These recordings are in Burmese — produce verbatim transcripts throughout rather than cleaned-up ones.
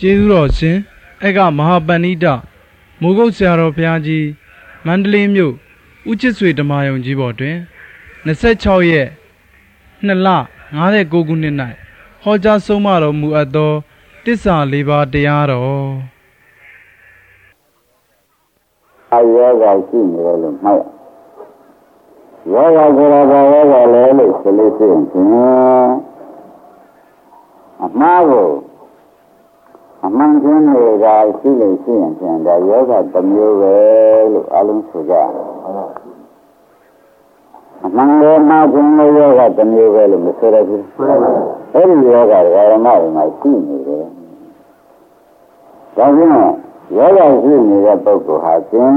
ကျေးဇူးတော်ရှင်ဧကမဟာပဏိတမိုးကုတ်ဆရာတော်ဘုရားကြီးမန္တလေးမြို့ဦးချစ်ဆွေဓမ္မယုံကြီးပေါ်တွင်ยี่สิบหกရက်နှစ်လ59ခုနှစ်၌ဟောကြားဆုံးမတော်မူအပ်သောတစ္ဆာလေးပါးတရားတော်အယောဂရှိနေတယ်လို့မှတ်ယောဂကိုယ်တော်ယောဂလဲလို့ဆိုလို့ရှိရင်အမှားကိုအမှန်ချင်းတွေကရှိလို့ရှိရင်ပြန်ဒါယောဂတစ်မျိုးပဲလို့အလုံးဆိုကြအမှန်ကိုမှန်ချင်းလို့ယောဂတစ်မျိုးပဲလို့မဆိုရဘူးအဲ့ဒီယောဂတွေကဓမ္မတွေမှာရှိနေတယ်ဒါကြောင့်ယောဂရှိနေတဲ့ပုဂ္ဂိုလ်ဟာချင်း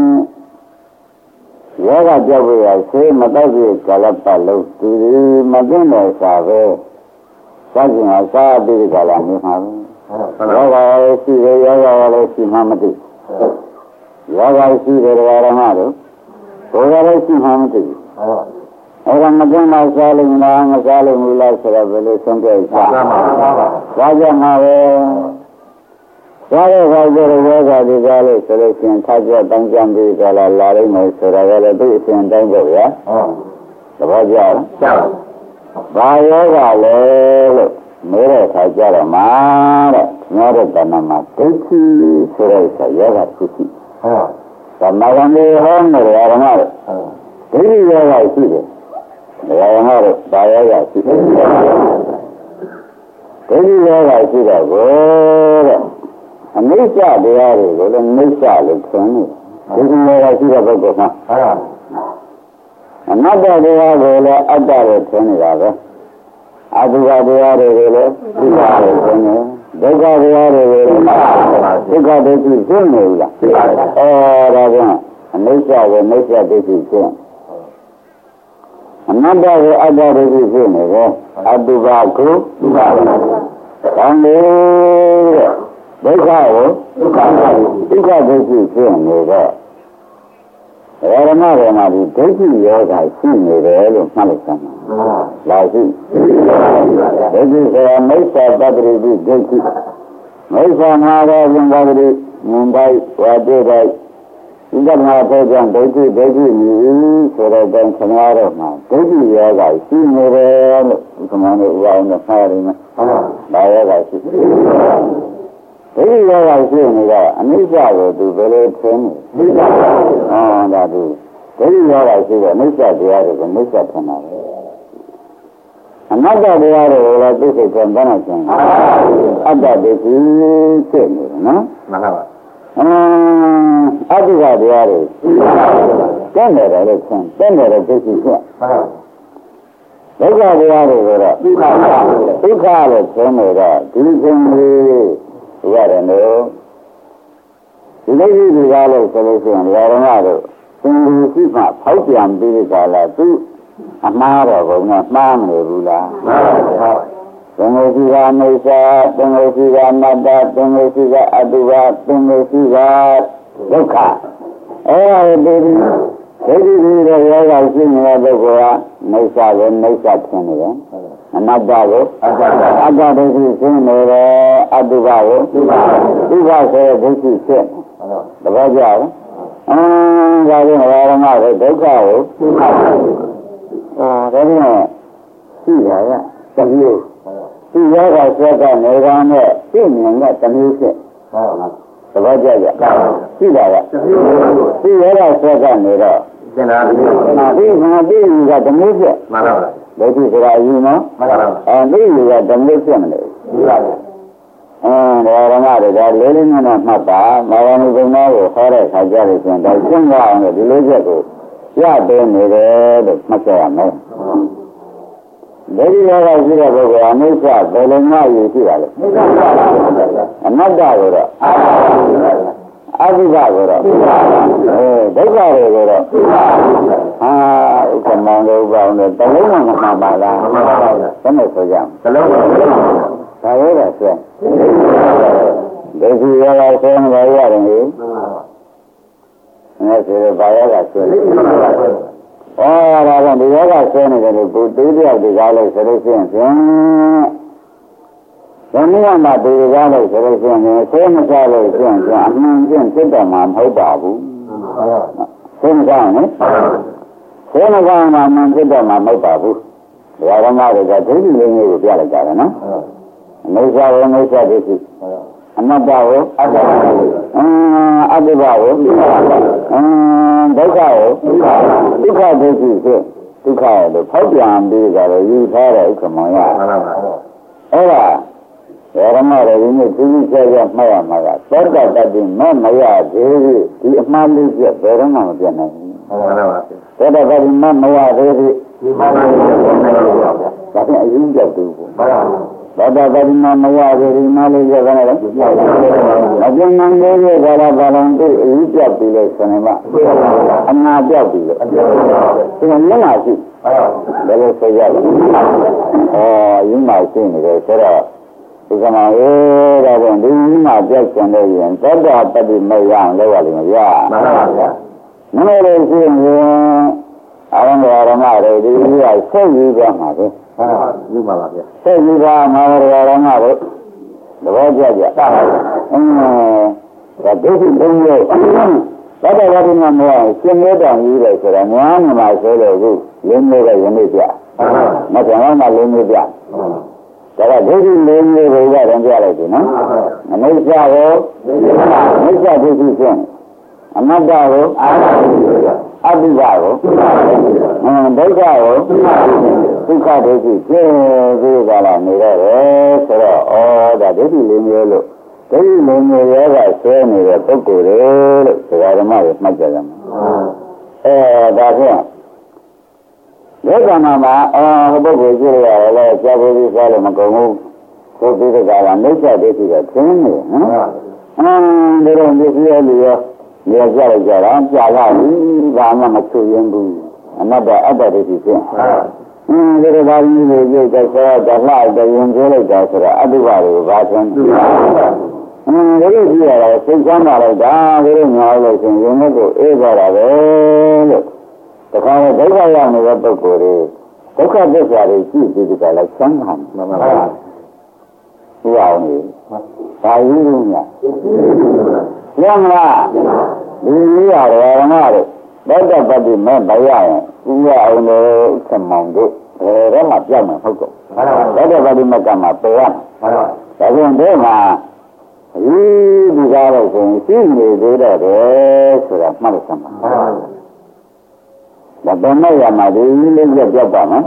ယောဂကြောက်ရဆေးမတော့ပြကာလပတ်လုံးဒီမသိတဲ့စာပဲစัจ jin အစာပြီးကြလာနေမှာယောဂလည်းရှိတယ်ယောဂလည်းရှိမှမသိယောဂရှိတယ်ဓမ္မတို့ဘုရားလည်းရှိမှမသိအဲ့ဒါမသိမှစားလို့မလားမစားလို့မလားဆိုတော့ဘယ်လိုဆုံးဖြတ်ကြမှာဘာကြောင့်မှာပဲသာရခါကျတော့ယောဂဒီကားလို့ဆိုလို့ရှိရင်ထားကြတောင်းကြံပြီးကြလာလာလိမ့်မယ်ဆိုတာကလည်းသူ့အစဉ်တိုင်းပေါ့ဗျာဟုတ်သဘောကျလားကျပါဘာယောဂလဲလို့မေးတဲ့အခါကျတော့မှာတဲ့ညောတဲ့တဏ္ဍမှာဒိဋ္ဌိဆိုတဲ့ဆရာယောဂဖြစ်ရှိဟုတ်သမဂံတွေဟောနေတယ်ဓမ္မတွေဒိဋ္ဌိယောဂရှိတယ်ဓမ္မတို့ဘာယောဂရှိတယ်ဒိဋ္ဌိယောဂရှိတော့ကိုတဲ့အနိစ္စတရားတွေကိုလည်းနိစ္စလို့ထင်နေဒီလိုရရှိတဲ့ပုဂ္ဂိုလ်မှာအနတ္တတရားကိုလည်းအတ္တလို့ထင်နေတာပဲအတုပတရားတွေကိုလည်းဒုက္ခလို့ထင်နေဒုက္ခတရားတွေကိုလည်းဒုက္ခဒိဋ္ဌိဖြစ်နေလားအဲဒါကြောင့်အနိစ္စကိုနိစ္စဒိဋ္ဌိဖြစ်အနတ္တကိုအတ္တဒိဋ္ဌိဖြစ်နေတယ်အတုပကိုဒုက္ခကောင်းတယ်ဒုက္ခကိုဒုက္ခဒုက္ခဒိဋ္ဌိဖြစ်နေတော့ဓမ္မတွေမှာဒီဒိဋ္ဌိယောဂရှိနေတယ်လို့မှတ်လိုက်စမ်းပါလာရှိဒိဋ္ဌိဆိုတာမိစ္ဆာပတ္တိဒိဋ္ဌိမိစ္ဆာမှာတော့ဘုံပါတိမွန်တိုင်းဝါတိတိုင်းဒီကမှာပေါ်ကြဒိဋ္ဌိဒိဋ္ဌိမျိုးဆိုတော့တန်ခဏတော့မှာဒိဋ္ဌိယောဂရှိနေတယ်လို့ဒီကမှာတော့ဥအောင်နဲ့ဖားရမယ်ဒါယောဂရှိဒိဋ္ဌိယောဂရှိနေတော့အနိစ္စကိုသူဘယ်လိုထင်လဲဟောဒါသူဒိဋ္ဌိယောဂရှိတော့အနိစ္စတရားတွေကိုအနိစ္စထင်တာပဲအနတ္တတရားတွေကိုလည်းသိစိတ်ပြန်ပြန်ချင်အတ္တဒိဋ္ဌိဖြစ်နေတယ်နော်မှန်ပါပါအင်းအတ္တတရားတွေတန်းတယ်လို့ဆန်းတန်းတယ်လို့သိစိတ်ဖြစ်ဒုက္ခတရားတွေကိုတော့ဒုက္ခဒုက္ခလို့ဆန်းနေတော့ဒီခြင်းလေးရတယ်လို့ဒီလိုကြီးဒီကားလို့ဆိုလို့ရှိရင်ဓမ္မတို့သင်္ကူရှိမှဖောက်ပြန်ပြီးကြလားသူအမှားတော့ဘုံကမှားနေဘူးလားမှန်ပါဘူးသင်္ကူရှိကအနိစ္စသင်္ကူရှိကအနတ္တသင်္ကူရှိကအတုပသင်္ကူရှိကဒုက္ခအဲ့ဒါဒီဒိဋ္ဌိဒီရောယောဂရှိနေတဲ့ပုဂ္ဂိုလ်ကနိစ္စကိုနိစ္စထင်နေတယ်အနတ္တကိုအတ္တအတ္တဒိဋ္ဌိရှင်းနေတယ်အတုပကိုဒုက္ခဒုက္ခဆိုတဲ့ဒိဋ္ဌိရှင်းသဘောကျလားအင်းဒါကြောင့်ဓမ္မတွေဒုက္ခကိုဒုက္ခအော်ဒါကြောင့်ရှိရရတမျိုးဒီယောဂဆွဲကနေကောင်းတဲ့ပြည့်မြင်တဲ့တမျိုးဖြစ်သဘောကျကြရှိတာကဒီယောဂဆွဲကနေတော့သင်္ဃာပြီးဒီမှာပြီးကတမျိုးဖြစ်မှန်ပါပါဒိဋ္ဌိဆိုတာအယူနော်မှန်ပါပါအဲဒီလူကဓမ္မဖြစ်မလို့မှန်ပါပါအဲဒါဓမ္မတွေဒါလေးလေးနက်နက်မှတ်ပါမာဝဏိဘုံသားကိုဟောတဲ့ခါကြလို့ဆိုရင်ဒါရှင်းသွားအောင်လို့ဒီလိုချက်ကိုရပေးနေတယ်လို့မှတ်ကြရမယ်ဒိဋ္ဌိယောဂရှိတဲ့ပုဂ္ဂိုလ်အနိစ္စဘယ်လိုမှယူရှိတာလဲအနတ္တကိုတော့အတုပကိုတော့အဲဒုက္ခတွေကိုတော့ဟာဥက္ကမံတို့ဘောင်းတို့တလုံးမှမမှန်ပါလားမှန်ပါပါဘယ်နဲ့ဆိုကြတလုံးပါဒါရောကဆွဲဒိဋ္ဌိယောဂဆွဲနေရတယ်ဟိအဲဆိုတော့ဘာယောဂဆွဲလဲဩဒါကဒီယောဂဆွဲနေတယ်လို့ဘုသူတယောက်ဒီကားလို့ဆိုလို့ရှိရင်ဖြင့်ဘယ်နည်းမှတူကြလို့ဆိုလို့ရှိရင်ဆေးမစားလို့ရှိရင်အမှန်ချင်းဖြစ်တော့မှာမဟုတ်ပါဘူးဆေးမစားနဲ့ဆေးမစားမှမှန်ဖြစ်တော့မှာမဟုတ်ပါဘူးဘုရားဓမ္မတွေကဒိဋ္ဌိလေးမျိုးကိုပြလိုက်ကြတယ်နော်အနိစ္စဝိနိစ္စဒိဋ္ဌိအနတ္တကိုအတ္တအင်းအတ္တဘကိုအင်းဒုက္ခကိုဒုက္ခဒိဋ္ဌိဆိုဒုက္ခရဲ့လို့ဖောက်ပြန်ပြီးကြတယ်ယူထားတဲ့ဥက္ကမောရအဲ့ဒါဓမ္မတွေဒီနေ့သူကြီးကျကျမှတ်ရမှာကသောတတ္တိမမရသေးဘူးဒီအမှားလေးပြဘယ်တော့မှမပြတ်နိုင်ဘူးဟုတ်ပါပါသောတတ္တိမမရသေးဘူးဒီမှာလည်းပြတ်နိုင်ဘူးဗျာဒါပြန်အရင်ကြောက်သူပေါ့သောတတ္တိမမရသေးဘူးဒီမှာလည်းပြတ်နေတယ်အကျဉ်းမှန်လေးရဲ့ဘာသာဘာသာတို့အရင်ပြတ်ပြီးလို့ဆိုနေမှာအနာပြတ်ပြီးလို့ဒီကမျက်နှာရှိဘယ်လိုဆိုရလဲဩအရင်မှရှိနေတယ်ဆိုတော့ဒီကမှာအေးဒါပြန်ဒီမှာပြတ်ကျန်လို့ရင်သောတာပတ္တိမရအောင်လုပ်ရလိမ့်မယ်ဗျာမှန်ပါဗျာမင်းတို့ရှိရင်အာရမရမတွေဒီကြီးကဆက်ယူကြမှာပဲဟုတ်ပါယူပါပါဗျာဆက်ယူပါမာရရမတွေသဘောကျကြတာပါအင်းဒါဒုက္ခသုံးမျိုးသောတာပတ္တိမမရရှင်မေတ္တာကြီးတယ်ဆိုတာများမှာဆိုလို့ခုလင်းလို့ရနေပြမကျန်တော့မှလင်းလို့ပြဒါကဒိဋ္ဌိလေးမျိုးကိုရအောင်ပြလိုက်ပြီနော်အနိစ္စကိုအနိစ္စဒိဋ္ဌိဖြင့်အနတ္တကိုအတ္တိဘကိုအင်းဒုက္ခကိုဒုက္ခဒိဋ္ဌိဖြင့်ပြီးကြလာနေတော့တယ်ဆိုတော့ဩဒါဒိဋ္ဌိလေးမျိုးလို့ဒိဋ္ဌိလေးမျိုးရောကဆွဲနေတဲ့ပုဂ္ဂိုလ်တွေလို့ဆရာဓမ္မတွေမှတ်ကြရမှာအဲဒါဖြင့်ဒီကံမှာအော်ပုဂ္ဂိုလ်ကြည့်ရတယ်လေကြာပူပြီးစားလို့မကုန်ဘူးကိုပြီးတဲ့ကကမိစ္ဆာဒိဋ္ဌိကခင်းနေနော်အင်းဒီလိုမျိုးပြရလို့ရနေကြလိုက်ကြတာကြာလာပြီဘာမှမချွေရင်ဘူးအနတ္တအတ္တဒိဋ္ဌိဖြင့်အင်းဒီလိုပါဠိတွေကြည့်တဲ့ဆောတလှတဲ့ရင်ကျလိုက်တာဆိုတော့အတုပါတွေကိုဘာသင်အင်းဒီလိုကြည့်ရတယ်စိတ်ချမ်းသာလိုက်တာဒီလိုညာလို့ရှင်ရင်ကိုအေးသွားတာပဲလို့တခါတော့ဒုက္ခရောက်နေတဲ့ပုဂ္ဂိုလ်တွေဒုက္ခသစ္စာတွေကြည့်ပြီးဒီကလည်းချမ်းသာမှန်ပါပါဘုရားကြီးဒါယူလို့ညရမလားဒီကြီးရတယ်ဓမ္မတွေသောတပတ္တိမဲ့မရရင်ဥရအောင်လို့ဆက်မောင်တို့ဘယ်တော့မှပြောင်းမှာဟုတ်တော့သောတပတ္တိမဲ့ကမှပယ်ရမှာဒါကြောင့်ဒီမှာဒီဒီကားလို့ဆိုရင်ရှိနေသေးတော့တယ်ဆိုတာမှတ်လို့စမ်းပါဒါဘယ်နဲ့ရမှာဒီလေးပြပြောက်ပါမယ်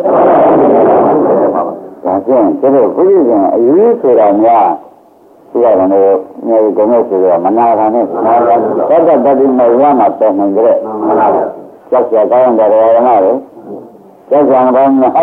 ဒါဖြင့်သူတို့ဘုရားအရေးဆိုတာများဒီကလည်းညေကုံနဲ့ဆိုတော့မနာခံနဲ့သောတပတ္တိမရမှာပေါ်နေကြတယ်ကြောက်ကြကောင်းတယ်ရမလို့ကြောက်ကြံကောင်းတယ်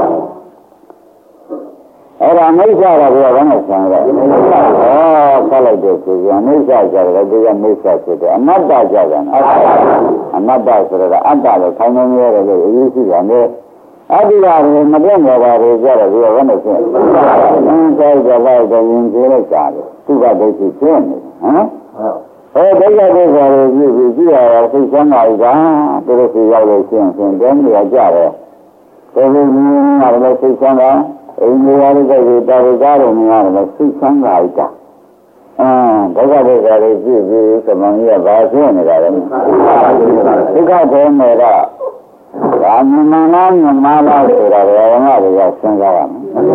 အဲ့ဒါမိစ္ဆာတော့ဘယ်တော့မှဆံရတယ်ဩဆက်လိုက်တဲ့သူကမိစ္ဆာကြတယ်ဒီကမိစ္ဆာဖြစ်တယ်အနတ္တကြတယ်အနတ္တဆိုတော့အတ္တလို့ခိုင်းနေရတယ်လို့အရေးကြီးတယ်အတ္တိကလည်းမပြတ်နေပါဘူးကြတယ်ဒီကဘယ်နဲ့ဖြစ်အင်းကြိုက်ကြလိုက်တယ်ရင်ကျေးလိုက်တာလေသူကဒိဋ္ဌိဖြစ်နေဟမ်ဟောဒိဋ္ဌိကိုဆိုလို့ကြည့်ပြီးကြည့်ရတော့သိချမ်းသာကြသူတို့စီရောက်လို့ရှင်းရှင်းတဲနေရကြတယ်ဒီလိုမျိုးကလည်းသိချမ်းသာအိမ်ကြီးရတဲ့ကိစ္စတာရကားတွေများတယ်သိချမ်းသာကြအင်းဒုက္ခဒုက္ခတွေကြည့်ပြီးသမောင်ကြီးကဘာဖြစ်နေတာလဲဒုက္ခတွေနဲ့တော့ဒါမြင်မှန်လားမြင်မှန်လားဆိုတာဘယ်မှာတွေကစဉ်းစားရမ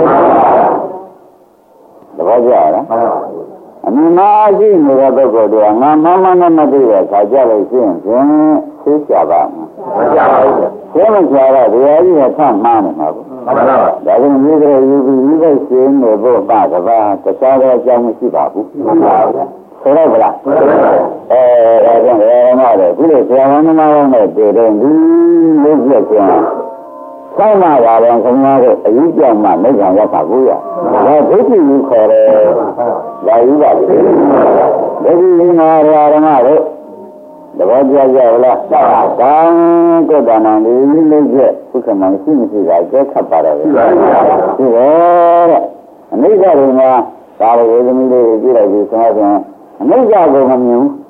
လဲသဘောကျလားအမြင်မှန်ရှိနေတဲ့ပုဂ္ဂိုလ်တွေကငါမမနဲ့မသိတဲ့ခါကြလို့ရှိရင်ဖြင့်သိကြပါမှာမကြပါဘူးကျဲမကြတော့ဒီအကြီးကထမှားနေမှာပေါ့မှန်ပါပါဒါကြောင့်ဒီကလေးယူပြီးယူတဲ့ရှင်နေဖို့ပါကဘာတခြားသောအကြောင်းမရှိပါဘူးမှန်ပါပါဆိုတော့ဗလားအဲဒါကြောင့်ရောမတယ်ဒီလိုဆရာဝန်သမားတွေနဲ့တွေ့တယ်ဒီလူပြည့်ကျန်ဆောင်းလာပါတယ်ခင်ဗျားတို့အယူပြောင်းမှမိခံရပါဘူးရဒါဒိဋ္ဌိကိုခေါ်တယ်ဒါယူပါဘူးဒိဋ္ဌိနာရာဓမ္မတို့သဘောကျကြလားကောင်းကုတ္တနာဒီလေးချက်ဥက္ကမရှိမရှိကကျက်ခတ်ပါတော့ရှိပါဘူးရှိတယ်တဲ့အနိစ္စတွေမှာဒါလိုဝေဒမီလေးကိုကြည့်လိုက်ပြီးဆိုတော့အနိစ္စကိုမမြင်ဘူး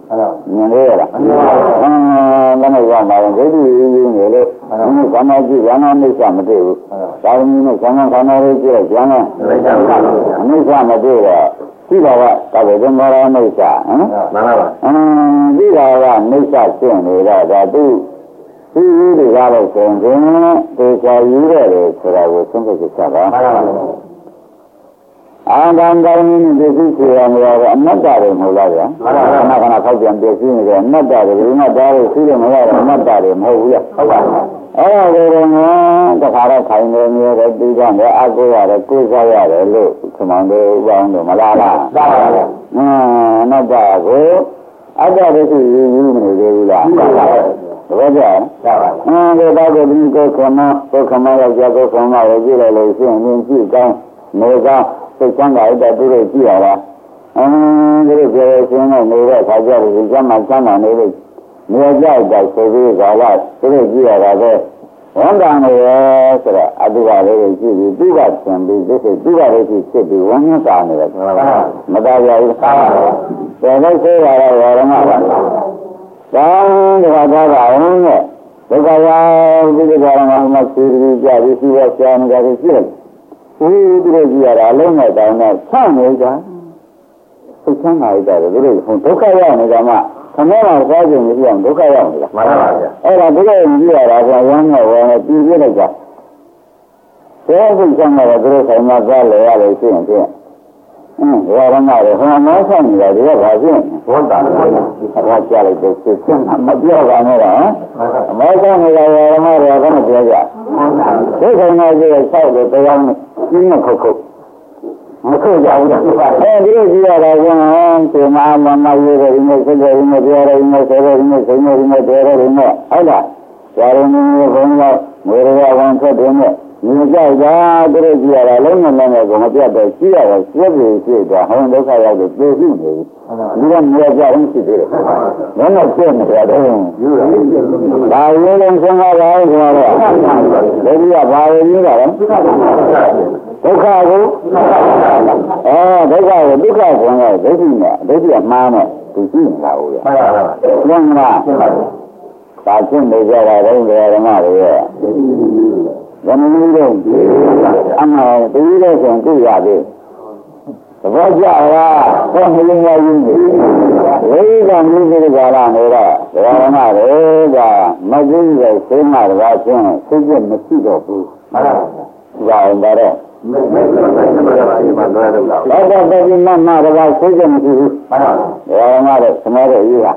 မြင်လေရလားအင်းဘယ်နဲ့ရောက်မှာလဲဒိဋ္ဌိရင်းနေလို့ဒီကံမကြည့်ရဟန်းမိစ္ဆာမတွေ့ဘူးဒါရင်းနဲ့ဆံဃာခန္ဓာလေးကြည့်လိုက်ကျန်တယ်အမိစ္ဆာမတွေ့တော့ဒီဘာဝတာဝေဒမောရမိစ္ဆာဟမ်မှန်ပါပါအင်းဒီဘာဝမိစ္ဆာရှင်းနေတော့ဒါသူဒီကြီးတွေကားလို့ဆိုရင်ဒီချာယူရတယ်ဆိုတာကိုသုံးဖို့ချက်ပါမှန်ပါပါအာဒံတိုင်းနဲ့ဒီသိချရမှာတော့အနတ္တတွေမဟုတ်လားဗျာမှန်ပါပါခဏခဏဖောက်ပြန်ပြည့်စည်နေတယ်အနတ္တတွေဒီမှာဒါတွေသိတယ်မဟုတ်တော့အနတ္တတွေမဟုတ်ဘူးလားဟုတ်ပါဘူးအဲ့ဒါကိုတော့တခါတော့ခိုင်နေနေတယ်ပြီးတော့လည်းအကူရတယ်ကိုယ်စားရတယ်လို့ခမောင်းတို့ဥပအောင်တို့မလားလားမှန်ပါပါအင်းအနတ္တကိုအတ္တတွေရှိယူနေသေးဘူးလားမှန်ပါပါဘယ်ကြောင့်အင်းဒီတော့ဒီကိုခမကိုခမရောက်ကြကိုခမရောက်ကြည့်လိုက်လို့ရှိရင်ကြည့်ကောင်းနေကောင်းစိတ်ချမ်းသာတဲ့သူတွေကြည့်ရတာအင်းဒီလိုပြောရှင်နဲ့နေတဲ့ခါကျတော့ဒီကျမ်းမှာကျမ်းသာနေလို့နေကြောက်တဲ့ဆိုပြီးကာလသူတို့ကြည့်ရတာပဲဝန်တန်နေရဆိုတော့အတုပါလေးကိုကြည့်ပြီးသူကသင်ပြီးဒီစိတ်သူကလေးကြီးဖြစ်ပြီးဝန်တာနေတယ်မသားရဘူးသာတယ်လို့ဆိုရတော့ဝရမပါဒါတခါတော့အောင်နဲ့ဒုက္ခရောက်ဒီကရမမှာသိပြီးကြပြီးရှိရဆရာနေကြပြီးရှိတယ်ဦးဒီလိုကြည့်ရတာအလုံးနဲ့တောင်းနဲ့ဆန့်နေကြသိချမ်းသာရတဲ့ဒီလိုဒုက္ခရောက်နေကြမှာခမောတော့စားခြင်းမရှိအောင်ဒုက္ခရောက်နေတာမှန်ပါဗျာအဲ့ဒါဒီလိုကြည့်ရတာကဝမ်းနဲ့ဝမ်းနဲ့ပြည့်ပြည့်လိုက်ကြသေသိချမ်းသာတဲ့ဒီလိုဆိုင်မှာသွားလေရလို့ရှိရင်ဖြင့်အင်းဝါရမတွေဟောမောဆိုင်နေတာဒီကဘာဖြစ်ဝတ်တာဘာကြားလိုက်တဲ့စိတ်ချင်းမပြောပါနဲ့တော့အမေဆိုင်နေတာဝါရမတွေကလည်းပြောကြဒီဆိုင်မှာကျဆောက်တဲ့တရားနဲ့ကျင်းနဲ့ခုတ်ခုတ်မခုတ်ကြဘူးအဲဒီလိုကြည့်ရတာကဒီမှာမမရေးတယ်ဒီနေ့စိတ်တယ်ဒီနေ့ပြောတယ်ဒီနေ့ဆိုတယ်ဒီနေ့စိတ်နေဒီနေ့ပြောတယ်ဒီနေ့ဟုတ်လားဇာရင်းမျိုးဘုံကငွေရဝန်ထွက်တယ်နဲ့ဒီကြောက်တာသူတို့ကြည့်ရတာလုံးဝလည်းမပြတ်တော့ကြည့်ရတယ်စိတ်ကြီးရှိတာဟောဒုက္ခရောက်လို့ပြေရှိနေပြီဒီကမြေကြရင်ရှိသေးတယ်ဘယ်နဲ့ပြည့်နေကြတော့ယူရဒါရေးလုံးစဉ်းစားပါဦးဆိုတော့ဒီကဘာရေးနေတာလဲဒုက္ခကိုအဲဒုက္ခကိုဒုက္ခဆိုရင်ဒိဋ္ဌိနဲ့ဒိဋ္ဌိအမှားနဲ့သူရှိနေတာဟုတ်ရဲ့မှန်ပါပါဘုန်းလားဒါချင်းနေကြတာတော့ဓမ္မတွေရဲ့ဘယ်နည်းလုံးအမှန်တူတဲ့ဆိုရင်ကြည့်ရသေးသဘောကျလားဘယ်နှလုံးရင်းနေဝိကမျိုးဒီကလာနေတော့ဓမ္မတွေကမကြည့်ရစိတ်မှတပါးချင်းစိတ်ကမရှိတော့ဘူးမှန်ပါပါဒါအောင်တော့မမမမမတော့တော့တော့တော့ဒီမမတော့စိတ်ကမရှိဘူးမှန်ပါဓမ္မတွေစမောတဲ့ကြီးဟာ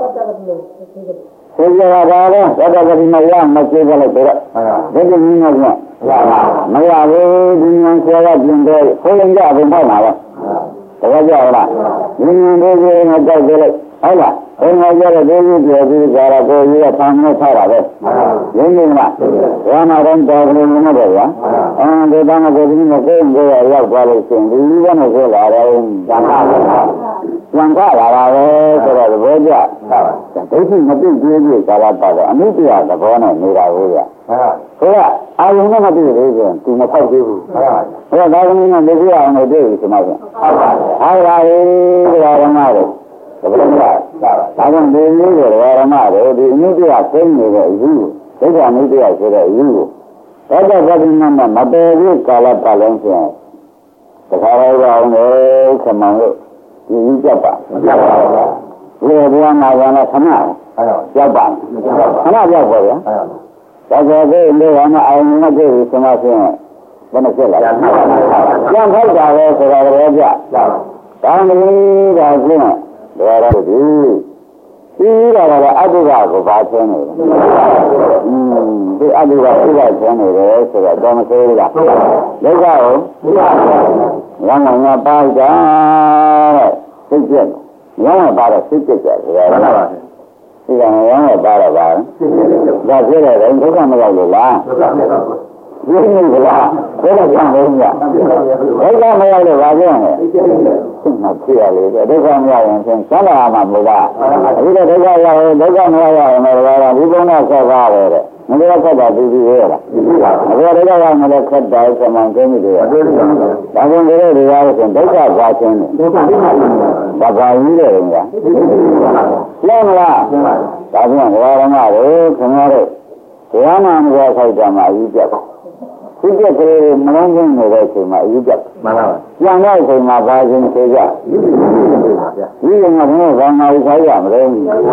သိကြတာပါလေသတ္တပတိမရမကျေကြလို့တော့ဒီလိုမျိုးကမရဘူးဒီဉာဏ်ဆရာကပြင်တယ်ခေါင်းကြဘုံပေါ့မှာပဲတကယ်ကြောက်လားဉာဏ်တွေကြီးငါကြောက်ကြလိုက်ဟုတ်လားဘယ်မှာကြတဲ့ဒီလိုပြောပြီးကြတာကိုကြီးကဖမ်းနေထားတာပဲရင်းနေမှာဝါနာတော့တော်တယ်မဟုတ်ဗျာအဲဒီတော့ကိုဒီမှာကိုယ်ကိုယ်ရောက်သွားလို့ရှင်ဒီကနေ့ဆိုလာတယ်ဇာတာကျန်တာလာတာပဲဆိုတော့သဘောကျဒိဋ္ဌိမသိသေးဘူးကာလပတ်တော့အနုတ္တရသဘောနဲ့နေတာကိုရဟုတ်ကဲ့အာယုံနဲ့မသိသေးဘူးသူမဖောက်သေးဘူးဟုတ်ကဲ့ဒါကလည်းနေပြအောင်လို့တွေ့ပြီဒီမှာဟုတ်ပါဘူးအားရည်ဒါရမတို့သဘောကျဒါကြောင့်ဒီလိုတွေဓမ္မတွေဒီအနုတ္တရသိနေတဲ့အယူဒိဋ္ဌိအနုတ္တရဆိုတဲ့အယူကိုသောတာပတိမမမတည်ဘူးကာလပတ်လုံးဆိုရင်တခါတော့အောင်လေခမံလို့ဒီကြီးကြပါမကြပါဘူးဒီဘုရားနာဝနာခဏကြောက်ပါခဏကြောက်ပါဗျာဒါကြောင့်ဒီလေဝနာအာယုံနဲ့ဒီစမဆင်းဘယ်နဲ့ဖြစ်လာလဲကျန်ဖောက်တာပဲဆိုတာလည်းကြဒါမင်းဒါကျင်းဒါရတော့ဒီဒီကလည်းအတုကကိုပါဆင်းနေတယ်อืมဒီအတုကဥပဆင်းနေတယ်ဆိုတော့တော့မသေးဘူးလားဒုက္ခကိုဝမ်းငါပါကြစိတ်ကြက်ဝမ်းငါပါတော့စိတ်ကြက်ကြတယ်ဟုတ်ပါဘူးဒီကဝမ်းငါပါတော့ပါဒါဖြစ်တယ်ဒုက္ခမရောက်လို့လားဒုက္ခမရောက်ဘူးဒီလိုကလားဘယ်တော့ကြောင်းလဲညဒုက္ခမရောက်လို့ပါပြောရင်စိတ်မဖြစ်ရလေဒုက္ခမရောက်ရင်သင်သာလာမှာမဟုတ်လားအခုတော့ဒုက္ခရောက်ဒုက္ခမရောက်ရင်တော့ဒီဘုံနဲ့ဆက်ကားတယ်တဲ့မလို့ခက်တာသူကြီးရဲ့လားအခုတော့ကမလို့ခက်တာဆံမောင်းကျင်းနေတယ်ဒါကြောင့်ဒီလိုတွေရလို့ဆိုဒုက္ခပါချင်းတယ်ဒုက္ခပါချင်းဘာသာကြီးတယ်ကွာရှင်းမလားဒါကြောင့်ဘုရားရမတို့ခင်ဗျားတို့ဘုရားနာမတော်ခိုက်တာမှာအယူပြတ်ဒီပြက်ကလေးမလုံးကျင်းနေတဲ့အချိန်မှာအယူပြတ်မှန်ပါပါပြန်တဲ့အချိန်မှာဘာချင်းသိကြဒီကငါဘုရားဘာနာဥခိုက်ရမလဲဟမ်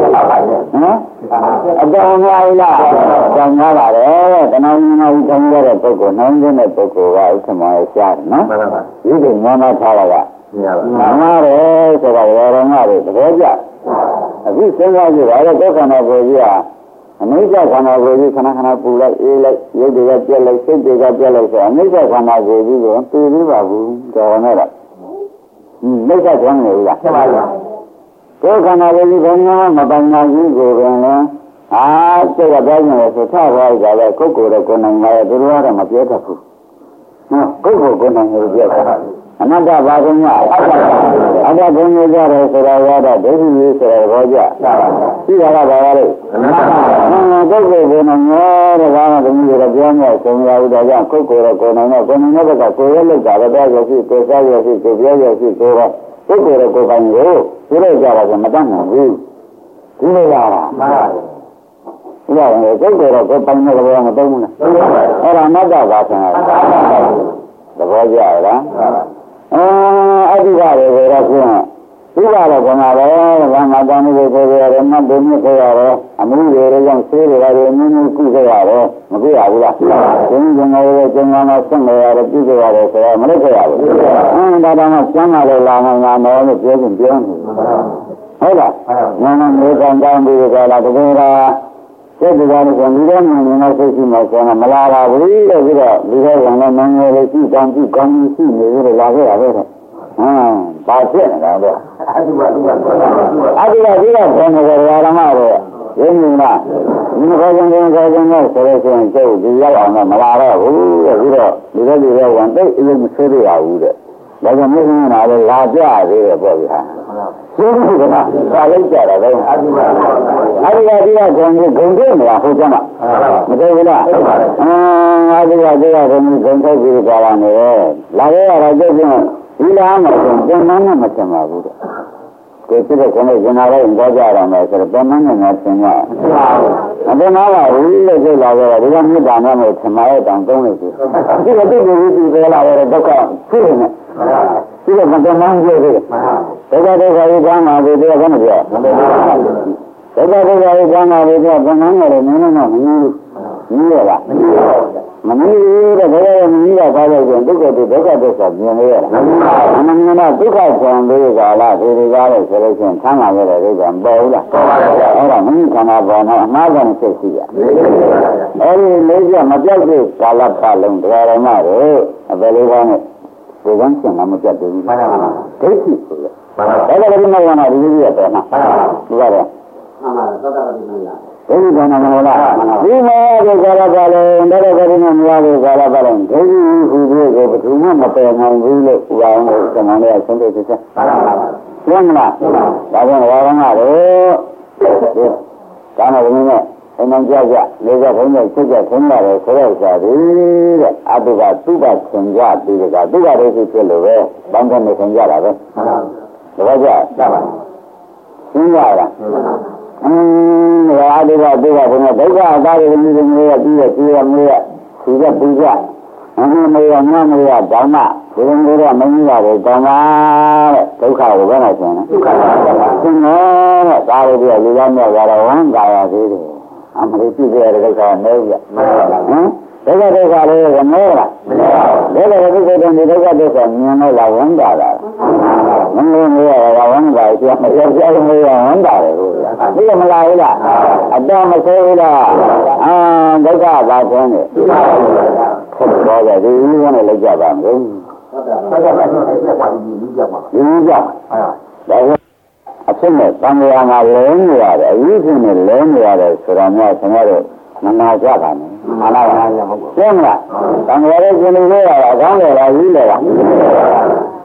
အတောင်များလားတောင်များပါတယ်တဏှာဉာဏ်ဥခိုင်းရတဲ့ပုဂ္ဂိုလ်နှောင်းတဲ့ပုဂ္ဂိုလ်ကဥက္ကမောရရှားတယ်နော်မှန်ပါပါဒီလိုငါနာထားတာကမှန်ပါပါမှန်ပါတယ်ဆိုတာရောရငါတွေသဘောကျအခုစဉ်းစားကြည့်ပါတော့ဒုက္ခနာကိုကြီးကအနိစ္စခန္ဓာကိုယ်ကြီးခဏခဏပူလိုက်အေးလိုက်ရုပ်တွေကပြက်လိုက်စိတ်တွေကပြက်လိုက်ဆိုအနိစ္စခန္ဓာကိုယ်ကြီးကိုသိသေးပါဘူးတော်နဲ့လားဟင်းနိစ္စကျောင်းနေပြီလားမှန်ပါပါဒုက္ခနာကိုယ်ကြီးဘယ်မှာမပိုင်နိုင်ဘူးကိုယ်ပင်လဲအာစိတ်ကပြောင်းနေတယ်ဆိုထသွားကြတယ်ကိုယ်ကိုယ်တော့ကိုယ်နိုင်ပါရဲ့သူတို့ကတော့မပြောတတ်ဘူးဟုတ်ကိုယ်ကိုယ်ကိုယ်နိုင်လို့ပြောတာအနတ္တဘာကုညအတ္တဘုံရကြတယ်ဆိုတာရတာဒိဋ္ဌိရေးဆိုတဲ့ဘောကြရှိတာကဘာလဲအနတ္တကိုယ်ကိုယ်ကိုယ်နိုင်တယ်ဘာမှသမီးတွေကပြောနေဆုံးရဦးတော့ကြောင့်ကိုယ်ကိုယ်တော့ကိုယ်နိုင်တော့ကိုယ်နိုင်တဲ့ဘက်ကကိုယ်ရဲ့လောက်တာပဲတော့ရရှိကိုယ်စားရရှိကိုယ်ပြောရရှိကိုယ်တော့ကိုယ်ကိုယ်တော့ကိုယ်ပိုင်ကိုသူတို့ကြတာကမတတ်နိုင်ဘူးဒီလိုလားမှန်ပါဘူးရတယ်ကိုယ်ကိုယ်တော့ကိုယ်ပိုင်တဲ့ဘောမသုံးဘူးလားအဲ့ဒါအနတ္တဘာဆံသဘောကျလားအဲအဓိကတွေကတော့ကျင်းဒီကတော့ခဏပဲဘာမှတောင်းနေကိုရတယ်မတ်တုံးနေကိုရတယ်အမှုတွေကြောင့်ဆေးတွေရတယ်နည်းနည်းကုခဲ့ရတယ်မကုရဘူးလားကျင်းကျင်းလေးကျင်းမှာဆက်နေရတယ်ပြုခဲ့ရတယ်ဆိုတော့မလုပ်ခဲ့ရဘူးအဲဒါတော့ကျမ်းလာလို့လာမှငါတော့လို့ပြောရင်ပြောနေဟုတ်လားငါကမျိုးကံကောင်းပြီးကြလားတကယ်လားစိတ်တရားနဲ့ဒီလိုမျိုးနေတော့စိတ်ရှိမှဆိုတော့မလာပါဘူးလို့ပြီးတော့ဒီလိုရင်လည်းမငယ်လေးရှိကောင်းပြုကောင်းရှိနေလို့လာခဲ့ရပဲဟမ်ဘာဖြစ်နေတာလဲအတုပါအတုပါအတုပါဒီကဘယ်နေကြရဓမ္မတွေရင်းနေလားဒီခေါ်ကြံကြံကြံနဲ့ဆိုလို့ရှိရင်ကျုပ်ဒီရောက်အောင်မလာတော့ဘူးတဲ့ပြီးတော့ဒီလိုဒီလိုဝင်တိတ်အရင်မဆွေးရဘူးတဲ့ဒါကြောင့်မြင်နေတာလေလာကြသေးတယ်ပေါ့ဗျာသိဘူးကလားဒါလိုက်ကြတာပဲအတုပါအတုပါဒီကဂုံကိုဂုံပြနေလားဟုတ်ကြမှာမသိဘူးလားအာအတုပါဒီကဂုံကိုဂုံထုတ်ပြီးကြတာနေလာခဲ့ရတာကျုပ်ကဒီလားမဆိုပြန်မနဲ့မထင်ပါဘူးတဲ့ကိုယ်စိတ်ကလည်းကျင်လာတော့ကြောကြရမယ်ဆိုတော့ပြန်မနဲ့မထင်ရမထင်ပါဘူးလို့ပြောလာကြတယ်ဒီကမြစ်တာနဲ့မထင်ပါရဲ့တောင်သုံးလို့ရှိဒီကတိတ်ကိုဒီပြောလာတဲ့ဒုက္ခဖြစ်နေတယ်ဒီကမတမန်းပြောတယ်ဒုက္ခဒုက္ခရေးကောင်းပါဘူးတဲ့ဘာမပြောဒုက္ခဒုက္ခရေးကောင်းပါဘူးတဲ့ဘယ်မှမလို့နည်းနည်းမမင်းဘူးနည်းရလားမမင်းဘူးတဲ့ဘယ်လိုမင်းရကားလို့ဆိုဒုက္ခဒုက္ခဒုက္ခပြင်ရတာအမှန်ကဒုက္ခဆံသေးကြလားဒီဒီကားလို့ဆိုလို့ရှိရင်ဆန်းလာခဲ့တဲ့ဒုက္ခမပေါ်ဘူးလားပေါ်ပါဘူးအဲ့ဒါမင်းခန္ဓာပေါ်မှာအမှားကန်စိတ်ရှိရအဲ့ဒီလေးချက်မပြောက်တဲ့ကာလပတ်လုံးတရားဓမ္မတွေအပယ်လေးပါးနဲ့ဒီကံစံမပြတ်သေးဘူးမှန်ပါပါဒိဋ္ဌိဆိုရမှန်ပါအဲ့ဒါကလည်းမဟုတ်ဘူးဒီလိုရတော့မှန်ပါပါဒီကတော့မှန်ပါသောတာပတိမလားဒိဋ္ဌိကံမဟုတ်လားဒီမေဒီကာလပါလဲတော်တော်ကလေးနဲ့မရဘူးကာလပါလဲဒိဋ္ဌိဟူပြီးကိုဘယ်သူမှမပယ်နိုင်ဘူးလို့ဥပါအောင်လို့ကျွန်တော်လည်းဆုံးဖြတ်ချက်မှန်ပါပါရှင်းမလားဒါကြောင့်ဝါရမတို့ဒါမှမဟုတ်နဲ့အမှန်ကြကြလေးကဘုန်းကြီးချက်ချက်ထင်းလာတယ်ဆိုတော့ကြာပြီတဲ့အတုကသူ့ကသင်ကြပြီးတကသူ့ကလေးဖြစ်ဖြစ်လို့ပဲဘောင်းကနေသင်ကြတာပဲမှန်ပါဘူးဒါကြတာပါရှင်းရလားအင်းရာဒီကဒီကဘုရားဒုက္ခအတားတွေမြည်နေရပြီးရပြီးရမေးရသူကပူကြအမှန်မေးရမှန်မေးရဓမ္မဒီလိုမျိုးတော့မင်းကြီးရတယ်ဓမ္မတဲ့ဒုက္ခကိုပဲနဲ့ဆင်းတယ်ဒုက္ခပါပါဆင်းတယ်ဒါတွေပြလူသားမြောက်ရတော့ဝမ်းသာရသေးတယ်အမှန်ကိုကြည့်ရတဲ့ဒုက္ခနဲပြမှန်ပါပါဟမ်ဒုက္ခဒုက္ခလေးကမဲလားမဲပါဘူးဒါလည်းဒီဒုက္ခဒုက္ခမြင်လို့လာဝမ်းသာတာမင်းတို့မျိုးရဝမ်းသာကြည့်မရကြဘူးရဝမ်းသာတယ်ဟုတ်လားဒီကမလာဘူးလားအတော်မဆိုးဘူးလားအာဒုက္ခပါဆင်းတယ်ဟုတ်တော့ကြဒီဦးကလည်းလိုက်ကြပါမယ်ဟုတ်တယ်ဆက်ကြပါဆက်ကြပါဒီလူကြပါဒီလူကြအဲ့ဒါအဖြစ်နဲ့သံဃာမှာလဲနေရတယ်အရေးဖြစ်နေလဲနေရတယ်ဆိုတော့များကျွန်တော်တို့မနာကြပါနဲ့မှန်ပါပါရှင်းမလားသံဃာရဲ့ရှင်လူတွေကအကောင်းတယ်လားကြီးတယ်လား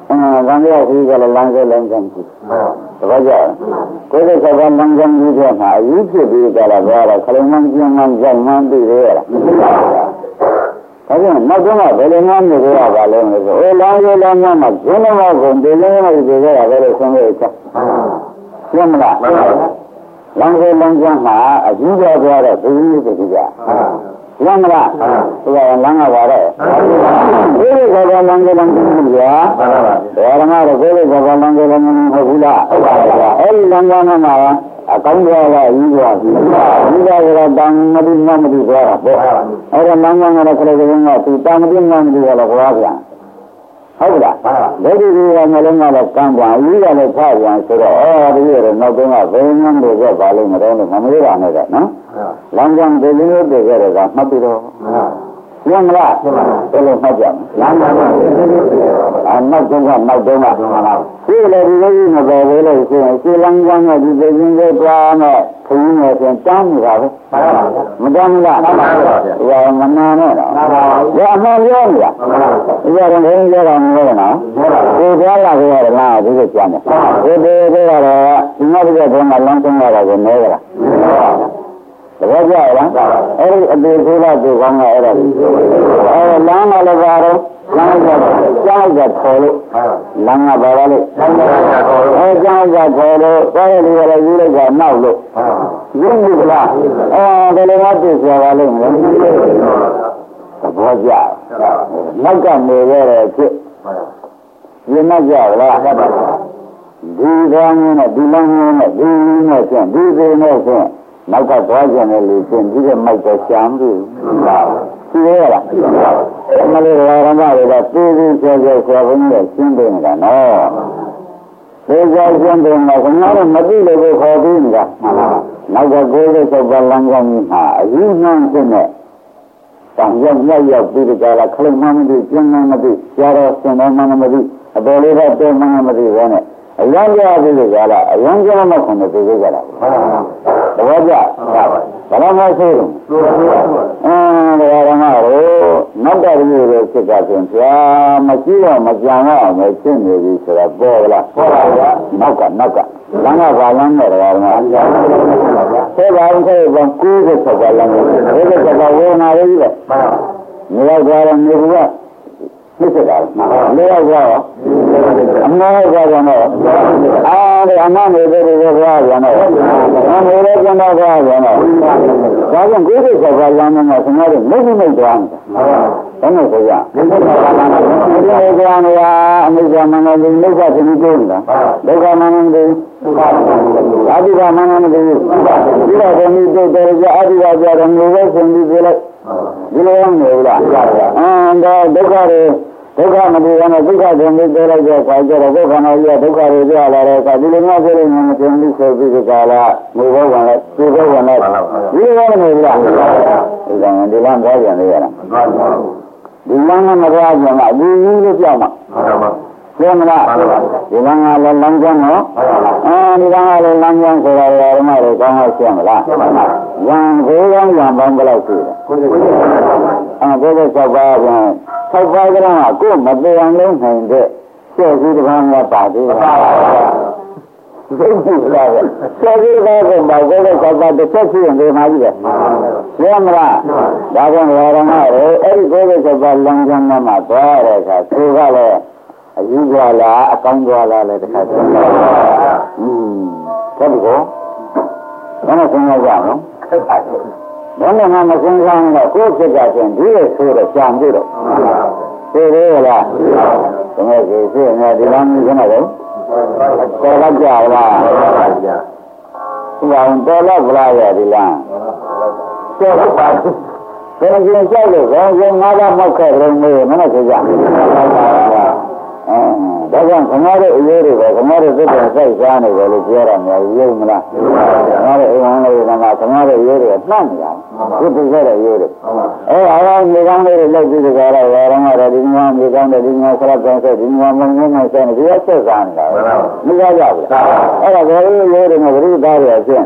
အဲတန်တရားကြီးကလည်းလမ်းစဲလမ်းစံကြီးတပည့်ကြကိုယ်ကကလမ်းစံကြီးတဲ့မှာအယူဖြစ်ပြီးကြတာဘာလဲခလုံးမှန်းကျင်းမှန်းကြိုက်မှန်းသိရလားဒါကြောင့်နောက်ဆုံးကဘယ်လိုမှမနေရပါလဲဆိုအဲလမ်းစဲလမ်းစံမှာကျင်းတော့ကုန်တယ်လည်းမသိကြရပဲလို့ဆုံးရဲ့ချက်ရှင်းမလားလမ်းစဲလမ်းစံမှာအယူကြသွားတော့သိသိသိကြရမလားဒီကလမ်းကပါတော့ဒီလိုကလမ်းကလမ်းကြီးရပါပါဒါကလည်းဒီလိုကလမ်းကလမ်းမဟုတ်ဘူးလားဟုတ်ပါပါအဲ့ဒီလမ်းကမှာအကောင်းကြီးကအယူသွားပြီဒီကရတန်မတိမမတိသွားတာပေါ့အဲ့ဒါလမ်းကလည်းခလေးကလေးကသူတန်မတိမမတိရတော့ဘွားပြန်ဟုတ်လားဒိဋ္ဌိတွေကမလုံးကလည်းကံပြန်အယူကလည်းဖပြန်ဆိုတော့အော်ဒီရနောက်တော့ဘယ်နည်းလို့ပါလိမ့်မလို့မမေးပါနဲ့တော့နော်လမ်းကြောင်းဒီလိုတည်ကြတယ်ကမှတ်ပြီးတော့ရှင်းမလားရှင်းပါဘယ်လိုမှတ်ကြမလဲလမ်းကြောင်းအနောက်တုန်းကနောက်တုန်းကဒီလေဒီလိုကြီးမပေါ်သေးလို့ရှိရင်ဒီလမ်းကြောင်းကဒီပြည်ချင်းတွေတွားနဲ့ခင်းနေပြန်တန်းနေတာပဲမတန်းဘူးလားမှန်ပါပါဗျာမနာနဲ့တော့မှန်ပါဗျာအမှန်ပြောနေတာဒီကတော့ဘယ်လိုပြောတာမလဲနော်ဒီပြောလာကြရတယ်လားဒီလိုကြားတယ်ဒီဒီတွေကတော့ဒီမှာဒီကတော့လမ်းတုန်းကတော့နေကြလားတပည့်ကြလားအဲ့ဒီအသေးသေးလားဒီကောင်းကအဲ့ဒါအဲလမ်းမလည်းပါတော့လမ်းကကြောက်ကြခေါ်လို့လမ်းကပါပါလို့အဲကြောက်ကြခေါ်လို့ဘာလို့လဲယူလိုက်ကနောက်လို့ရင်းပြီလားအဲဒီလိုမှသိကြပါလိမ့်မယ်တပည့်ကြနောက်ကနေရတဲ့ဖြစ်ရင်းမကြလားဒီကောင်းနဲ့ဒီလမ်းနဲ့ဒီနဲ့ကျန်ဒီဒီနဲ့ကျန်နောက်ကသွားကြတယ်လို့ပြင်ပြီးတော့မိုက်တော့ရှာမလို့ရှိရလားမလေးရရမတွေကပြေးပြီးကြောက်ကြောက်ဆရာဘုန်းကြီးရှင်းပေးနေတာနော်သေချာရှင်းပေးမှာခင်ဗျားတို့မသိလို့ကိုခေါ်ပြီးနေတာနောက်ကကိုယ်ရဲ့စောပါလမ်းကြောင်းမှာအယူနှံဖြစ်နေတောင်ရောက်ရောက်ရောက်ပြီးကြလားခလုံးမှမသိကျင်းမှမသိဆရာတော်စင်တော်မှမသိအတော်လေးတော့တဲမှမသိဘဲနဲ့အရမ်းကြပြီကြလားအရမ်းကြမခွန်နေသေးကြလားတပည့်ကြဘာလို့မဆိုးလို့အင်းဒါရမတို့နောက်တည်းရဲ့စိတ်ကပြင်ပြမကြည့်တော့မကြံတော့မယ်ရှင်းနေပြီဆိုတာပေါ်လားပေါ်ပါဗျာနောက်ကနောက်ကလမ်းကဘာလမ်းနဲ့ဒါရမဆေးပါဦးဆေးပါကူးတဲ့ဆက်ပါလမ်းနဲ့ဒီကကဝေနာလေးပဲနေရောက်ကြတော့နေဘူးကသိစတာလေရောက်ကြတော့အမေကကြောင့်တော့အားရအမနေတဲ့တွေကြောင့်တော့အမေလည်းကြောင့်တော့ကြောင့်တော့ဒါကြောင့်ကိုယ်စိတ်ကလမ်းမှာခင်ဗျားတို့မိတ်မိတ်သွားတယ်ဘယ်လိုဆိုရဒီလိုကြောင့်ရအမိကမနတိမိစ္ဆာတိကိုနေတာဒုက္ခမနတိအာတိကမနတိဒီတော့ဘယ်နည်းတို့တယ်ကြအာတိကကြတယ်မျိုးပဲဆင်ပြီးပြလိုက်ဒီလိုမျိုးလားအင်းဒါဒုက္ခတွေဒုက္ခမတိရနဲ့ဒုက္ခသင်ပြီးပြောလိုက်တဲ့အခါကျတော့ဒုက္ခနာကြီးကဒုက္ခတွေပြလာတဲ့အခါဒီလိုမျိုးပြောလို့မတင်ဘူးဆိုပြီးကြလားမျိုးဘောကလည်းသူဘောကလည်းဒီလိုမျိုးလားဒီကံဒီလမ်းသွားပြန်လေရတာဒီလမ်းကမသွားပြန်မှာဒီကြီးလို့ပြောမှာရှင်းမလားဒီလမ်းကလည်းလမ်းကြောင်းတော့အဲဒီလမ်းကလည်းလမ်းကြောင်းဆိုတာဓမ္မတွေကောင်းအောင်ရှင်းမလားရံကိုယ်ကောင်းရံပေါင်းဘယ်လောက်ရှိလဲအဲဒီလိုဆောက်ပါပြန်ဆောက်ပါကြတော့ကိုယ်မပြေအောင်လုံးနိုင်တဲ့ရှေ့ကြီးတစ်ခါမှပါသေးတယ်ဒိဋ္ဌိလားရှေ့ကြီးတစ်ခါကပါကိုယ်လည်းဆောက်ပါတစ်ချက်ရှိရင်ဒီမှာကြီးပဲရှင်းမလားဒါကြောင့်ဓမ္မတွေအဲ့ဒီကိုယ်လည်းဆောက်ပါလမ်းကြောင်းမှာသွားတဲ့အခါကိုယ်ကလည်းအယူကြလားအကောင်းကြလားလည်းတစ်ခါရှင်းပါอืมဆက်ပြီးတော့ဘာမှစဉ်းစားကြအောင်ဘယ်နဲ့မှမစဉ်းစားတော့ကိုယ်ဖြစ်ကြခြင်းဒီလိုဆိုတော့ကြံပြီးတော့သိသေးလားဒီမဲ့ကြီးသိနေဒီလမ်းကြီးကတော့တော်တော့ကြလားဒီအောင်တော်တော့ဗလားရဒီလမ်းတော်တော့ပါဘယ်လိုကြောက်လို့ဘယ်လိုငါးပါးမောက်ခဲ့တယ်မေးမနဲ့ဆိုကြအဲဒါကြောင့်ခမားရဲ့အရေးတွေကခမားရဲ့သစ္စာစိုက်စားနေတယ်လို့ပြောရမယ်ရုပ်မလားခမားရဲ့အိမ်ဝင်လေးကမှခမားရဲ့အရေးတွေနှံ့နေတာဒီပြည့်တဲ့အရေးတွေအဲအားလုံးဒီကောင်းလေးတွေလောက်ပြီးကြတော့ရအောင်တော့ဒီမှာဒီကောင်းတဲ့ဒီမှာဆရာပြန်ဆက်ဒီမှာမုံငုံနဲ့ဆက်နေဒီအဆက်စားနေတာမရကြဘူးအဲ့ဒါဘယ်လိုရေးတွေနဲ့ပြိသားတွေရှင်း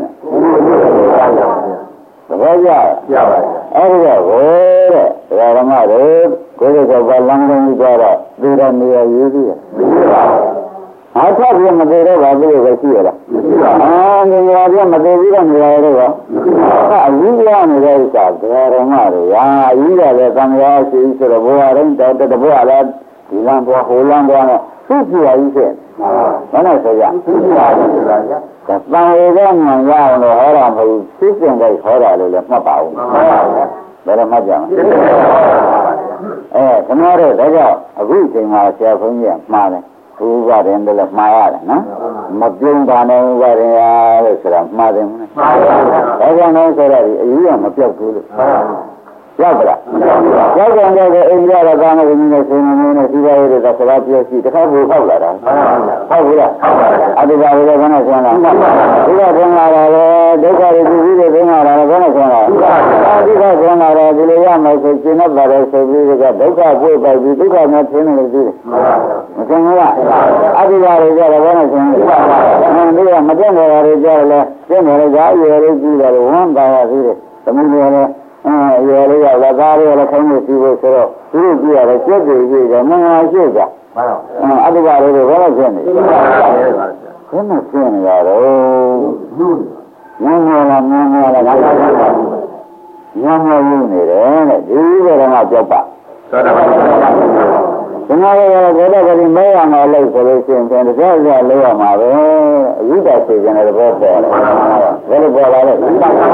တယ်သဘောကျရပါတယ်အဲ့ဒီတော့ဟိုတဲ့ဓမ္မတွေကိုဆိုတော့ဘာလမ်းလုံးကြီးကြတော့ဒီရနေရရေးသေးတယ်အားထပ်ပြီးမသေးတော့ဘာလို့ပဲရှိရလားအာနေရာပြမသေးပြီးတော့နေရာတော့အကြီးရနေတဲ့ဥစ္စာဒရမတွေဟာအကြီးရတဲ့သံဃာရှိဆိုတော့ဘုရားရင်တော့တဘွားလားဒီလမ်းပေါ်ဟိုလမ်းပေါ်နဲ့သူ့ပြရကြီးဖြစ်ဘာနဲ့ဆိုကြသူ့ပြရကြီးပါဗျာတန်ဝေကမှန်ရအောင်လို့ဟောတာမဟုတ်ဘူးသိစင်တဲ့ဟောတာလို့လည်းမှတ်ပါဦးမှန်ပါဗျာဘယ်လိုမှတ်ကြမလဲအဲခဏတော့ဒါကြောင့်အခုအချိန်မှာဆရာဘုန်းကြီးကမှားတယ်ဘုရားရင်လည်းမှားရတယ်နော်မပြုံးပါနဲ့ဘုရားရင်လို့ဆိုတာမှားတယ်မလားမှားပါဘူးဒါကြောင့်လည်းဆိုတော့အရေးကမပြောက်ဘူးလို့ရောက်ကြလားရောက်ကြတယ်အိန္ဒိယကကောင်းတဲ့ဒီနေ့ဆေးမင်းနဲ့စီးပွားရေးတွေကစကားပြောရှိတခါဘူးဖောက်လာတာဟုတ်ဘူးလားအတ္တပါတွေကဘယ်နဲ့ဆင်းလာဒီကဆင်းလာတယ်ဒုက္ခတွေသူကြီးတွေဆင်းလာတယ်ဘယ်နဲ့ဆင်းလာဒီကဆင်းလာတယ်ဒီလိုရမယ်ဆိုရှင်းတော့ပါတယ်ဆိုပြီးကဒုက္ခပွေ့ပိုက်ပြီးဒုက္ခနဲ့ဆင်းနေလို့သိတယ်မဆင်းဘူးလားအတ္တပါတွေကြတယ်ဘယ်နဲ့ဆင်းလဲဒီကမပြတ်နေတာတွေကြတယ်လဲရှင်းတယ်ကြာရွယ်လေးကြီးတယ်ဝမ်းပါရသေးတယ်သမီးတွေလည်းအဲရွယ်လေးကလက်သားလေးလည်းခိုင်းနေစီဖို့ဆိုတော့သူတို့ကြည့်ရတယ်ကျက်တွေကြည့်တယ်မင်္ဂလာရှိကြမှန်ပါဘူးအတ္တပါတွေဘယ်လိုဖြစ်နေလဲဘယ်နဲ့ဖြစ်နေရတော့ညံ့ညံ့လာညံ့ညံ့လာညံ့ညံ့ညံ့နေတယ်တဲ့ဒီဘယ်တော့ကြောက်ပါသောတာပန်ဒီမှာလည်းဘုရားကလေးမဲရမှာလို့ဆိုလို့ရှိရင်တကယ်ကြလို့ရမှာပဲအယူတာသိကြတယ်ဘောပေါ်တယ်ဘယ်လိုပေါ်လာလဲသိ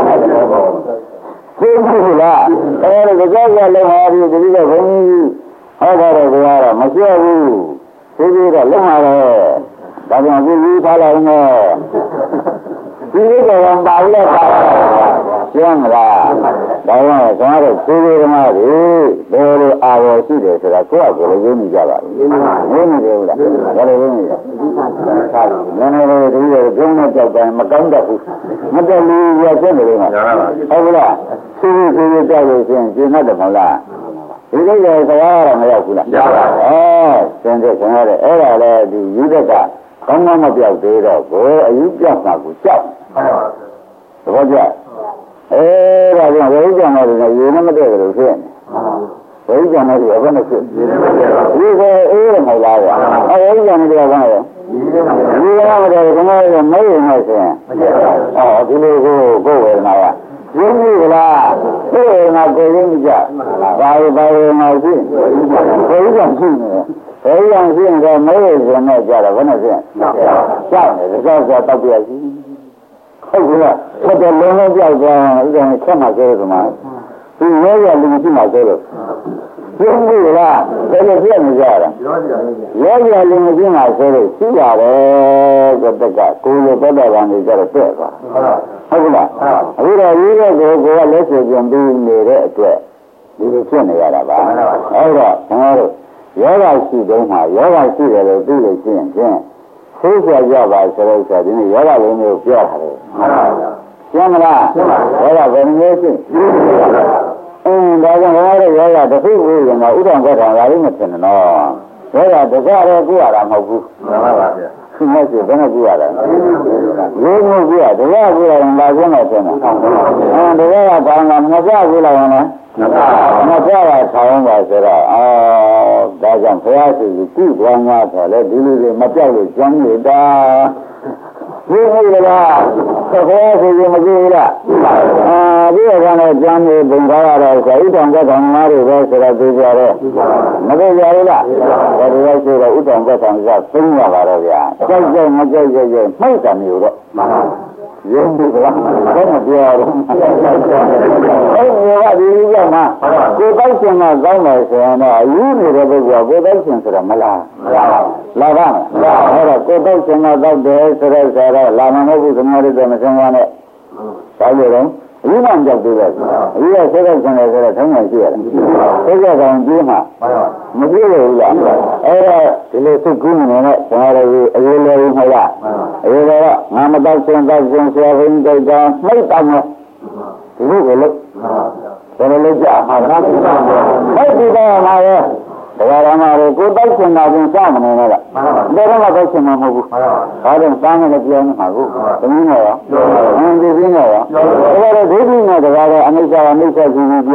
ဘူးလားအဲဒီကြောက်ရလုံးဟာဒီတတိယဘုန်းကြီးဟောတာတော့ကတော့မပြောဘူးသိပြီးတော့လုံးဟာတော့ဒါကြောင့်ဒီကြီးထားလိုက်မယ်ဒီလိုကပါလို့ပါရှင်းမလားဒါကြောင့်ကျွန်တော်တို့သိပြီးဓမ္မတွေဘယ်လိုအာရုံရှိတယ်ဆိုတာကိုယ့်အကိုယ်လည်းသိနေကြပါဘူးမင်းမသိဘူးလားဘယ်လိုသိနေလဲနည်းနည်းလေးဒီလိုကျုံးနဲ့ကြောက်တယ်မကောင်းတတ်ဘူးမတက်ဘူးရဖြစ်နေတယ်မှာဟုတ်ဘူးလားသိပြီးသိပြီးကြောက်လို့ရှိရင်ကျင်တတ်တယ်မဟုတ်လားဒီလိုလေစကားရမရောက်ဘူးလားရောက်ပါဘူးအဲစင်တဲ့ခင်ဗျားတဲ့အဲ့ဒါလည်းဒီယူဒကကောင်းကောင်းမပြောက်သေးတော့ကိုအယူပြောက်မှာကိုကြောက်သဘောကျအဲဒါကြောင့်ဝိဇ္ဇာနဲ့လည်းရေနဲ့မတည့်ကြလို့ဖြစ်နေဝိဇ္ဇာနဲ့လည်းဘယ်နဲ့ဖြစ်ဒီကိုအေးရမလားကွာအဲဝိဇ္ဇာနဲ့လည်းဘာလဲဒီကမတည့်ခင်ဗျားရဲ့မဲရင်နဲ့ဆိုရင်အော်ဒီလိုကိုကိုယ်ဝေဒနာကရင်းပြီလားဒီငါကိုရင်းကြဘာလို့ဘာလို့ငါရှိဘယ်ကြောင့်ရှိနေဘယ်ကြောင့်ရှိနေတော့မဲရင်နဲ့ကြတော့ဘယ်နဲ့ဖြစ်ကြောက်တယ်ကြောက်ကြောက်တောက်ပြရှိဟုတ်ကဲ့ဆက်တဲ့လုံးလုံးကြောက်သွားဥစ္စာနဲ့ချက်မှကျဲတယ်မှာဒီမဲရလူရှိမှကျဲလို့ရင်းပြီလားဘယ်လိုဖြစ်နေကြတာရောရလူမရှိမှကျဲလို့ရှိရတယ်ဆိုတဲ့ကကိုယ်လိုတော်တော်ကနေကြတော့တဲ့သွားဟုတ်ကဲ့အခုတော့ဒီကကိုကိုကလက်ဆွေပြန်ပြီးနေတဲ့အတွက်ဒီလိုဖြစ်နေရတာပါအဲ့တော့ကျွန်တော်တို့ယောဂရှိတုန်းမှာယောဂရှိတယ်လို့သိလို့ရှိရင်ဖြင့်သိကြကြပါဆိုတော့ဆိုဒီနေ့ယောဂလုံးမျိုးပြောတာလေမှန်ပါဗျာရှင်းမလားရှင်းပါဗျာယောဂဘယ်နည်းရှိအင်းဒါကြောင့်ဟောတဲ့ယောဂတစ်ခုကိုရင်တော့ဥဒ္ဒံကထာလာလို့မထင်နဲ့နော်ယောဂတကားတော့ကြည့်ရတာမဟုတ်ဘူးမှန်ပါဗျာဒီမဲ့ဆိုဘယ်နဲ့ကြည့်ရတာရိုးရိုးကြည့်ရတရားကြည့်ရရင်လာခြင်းနဲ့ထင်တယ်အင်းတရားကဘာမှမကြကြည့်လိုက်ရင်လည်းမကြတာဆောင်းပါဆိုတော့အော်ဒါကြောင့်ဘုရားရှိခိုးကြည့်သွားမှာဆိုလဲဒီလိုတွေမပြောက်လို့ကျမ်းနေတာဒီလိုလားဘုရားရှိခိုးမကြည့်ဘူးလားအာဒီကလည်းကျမ်းနေပင်ထားရတော့ဆိုဥတ္တံကထာမာတွေပဲဆိုတော့သိကြတယ်မသိကြဘူးလားဒါတွေဆိုတော့ဥတ္တံကထာကသိရပါတော့ဗျာကြိုက်ကြိုက်မကြိုက်ကြိုက်မှိတ်တယ်မျိုးတော့ရင်းပြီလားဘယ်မှာပြောရလဲအဲ့ဒီကဒီကြောင့်မှာကိုယ်တိုက်ရှင်ကကောင်းတယ်ဆိုရင်တော့အယူနေတဲ့ပုဂ္ဂိုလ်ကကိုယ်တိုက်ရှင်ဆိုတော့မလားမလားလာပါ့မလားအဲ့တော့ကိုယ်တိုက်ရှင်ကတောက်တယ်ဆိုတော့ဆိုတော့လာမမဟုတ်ဘူးသမားတွေတော့မစင်ပါနဲ့ဒါလို့တော့အယူမှကြောက်သေးတယ်အယူကဆက်တိုက်ရှင်တယ်ဆိုတော့ထုံးမှရှိရတယ်ဆက်ကြကောင်ကြီးမှာမပြေဘူးလားအဲ့တော့ဒီလိုသိကူးနေနဲ့ကျွန်တော်တို့အရေးလေးမဟုတ်လားအရေးလေးတော့ငါမတောက်ရှင်တောက်ရှင်ဆရာဘုန်းကြီးတောက်တာမှိတ်တယ်ဒီလိုကိုလို့ဘယ်လိုလုပ်ကြမှာလဲအဲ့ဒီတော့မှာရောတရားဓမ္မတွေကိုတောက်ရှင်တာကစမနေနဲ့လားဒါတော့မတောက်ရှင်မှာမဟုတ်ဘူးဒါတော့စားနေတယ်ပြောနေမှာကိုသမီးနဲ့ရောအင်းဒီပြင်းနဲ့ရောဒါတော့ဒိဋ္ဌိနဲ့တရားတော့အနိစ္စအနိစ္စကြီးကြီးပြော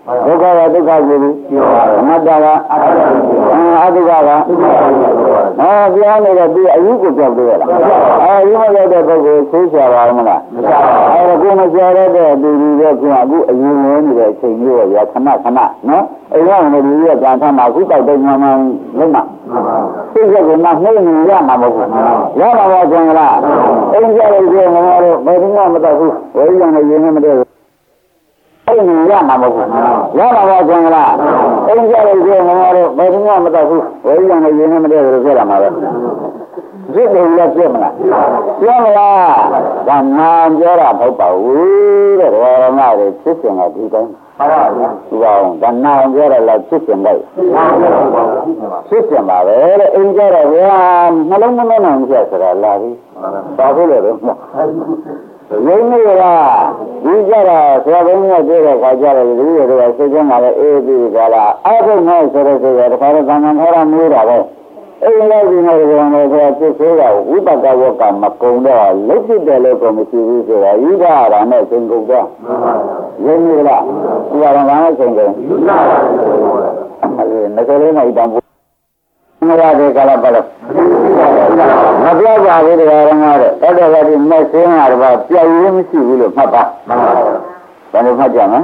ဒုက္ခကဒုက္ခကိုအနတ္တကအတုကကအဲပြောနေတဲ့ဒီအယူကိုပြောက်သေးရလားအဲယူမရောက်တဲ့ပုဂ္ဂိုလ်သိချပါမလားအဲဒါကိုမကြော်ရတဲ့ဒီဒီရဲ့ကအခုအယူဝင်နေတဲ့အချိန်မျိုးရခဏခဏနော်အိမ်ရောက်နေဒီရဲ့ကံထမှာခုတောက်တဲ့ညမှန်လုံးမှာသိရကမှနှိမ့်နေရမှာမဟုတ်ဘူးရမှာပါကျင်လားအိမ်ကြလို့ပြောငါတို့ဘယ်သူမှမတတ်ဘူးဝိညာဉ်နဲ့ယဉ်နေမတည့်အဲ့ဒီရမှာမဟုတ်ဘူးရမှာပါကျင်လားအိမ်ကြလို့ပြောငါတို့ဘယ်သူမှမတတ်ဘူးဝိညာဉ်နဲ့ယဉ်နေမတည့်လို့ပြောတာမှာပဲဒီလိုလည်းပြမလားပြောမလားဒါနာပြောတာမဟုတ်ပါဘူးတဲ့ဓမ္မတွေဖြစ်စဉ်ကဒီတိုင်းဟုတ်ပါဘူးဒီကောင်ဒါနာပြောတာလည်းဖြစ်စဉ်လိုက်ဖြစ်စဉ်ပါပဲတဲ့အိမ်ကြတော့ဗျာနှလုံးမနှောင်းကြဆိုတာလာပြီဘာဖြစ်လဲတော့ရင်းနေလားဒီကြတော့ဆရာဘုန်းကြီးကပြောတဲ့ခါကျတော့ဒီလိုတွေကစိတ်ထဲမှာလည်းအေးပြီးကြလားအဲ့ဒါနဲ့ဆိုတော့ဆိုရတခါတော့သံဃာခေါ်ရမျိုးတာပဲအဲ့ဒီလိုဒီလိုကောင်တွေဆိုဖြစ်သေးတာဝိပဿနာဝကမကုံတော့လက်ဖြစ်တယ်လို့ကောမရှိဘူးဆိုတာယူတာရနဲ့သင်္ကုတ်တော့ရင်းနေလားဒီကောင်ကလည်းသင်္ကုတ်အဲ့ဒါလည်းနဲ့တောင်မရတဲ့ကလာပါလို့မပြောပါဘူးတရားရမှာတဲ့အဲ့ဒါကဒီမဆင်းတာတော့ပြောင်းရင်းမရှိဘူးလို့မှတ်ပါဘယ်လိုမှတ်ကြမလဲ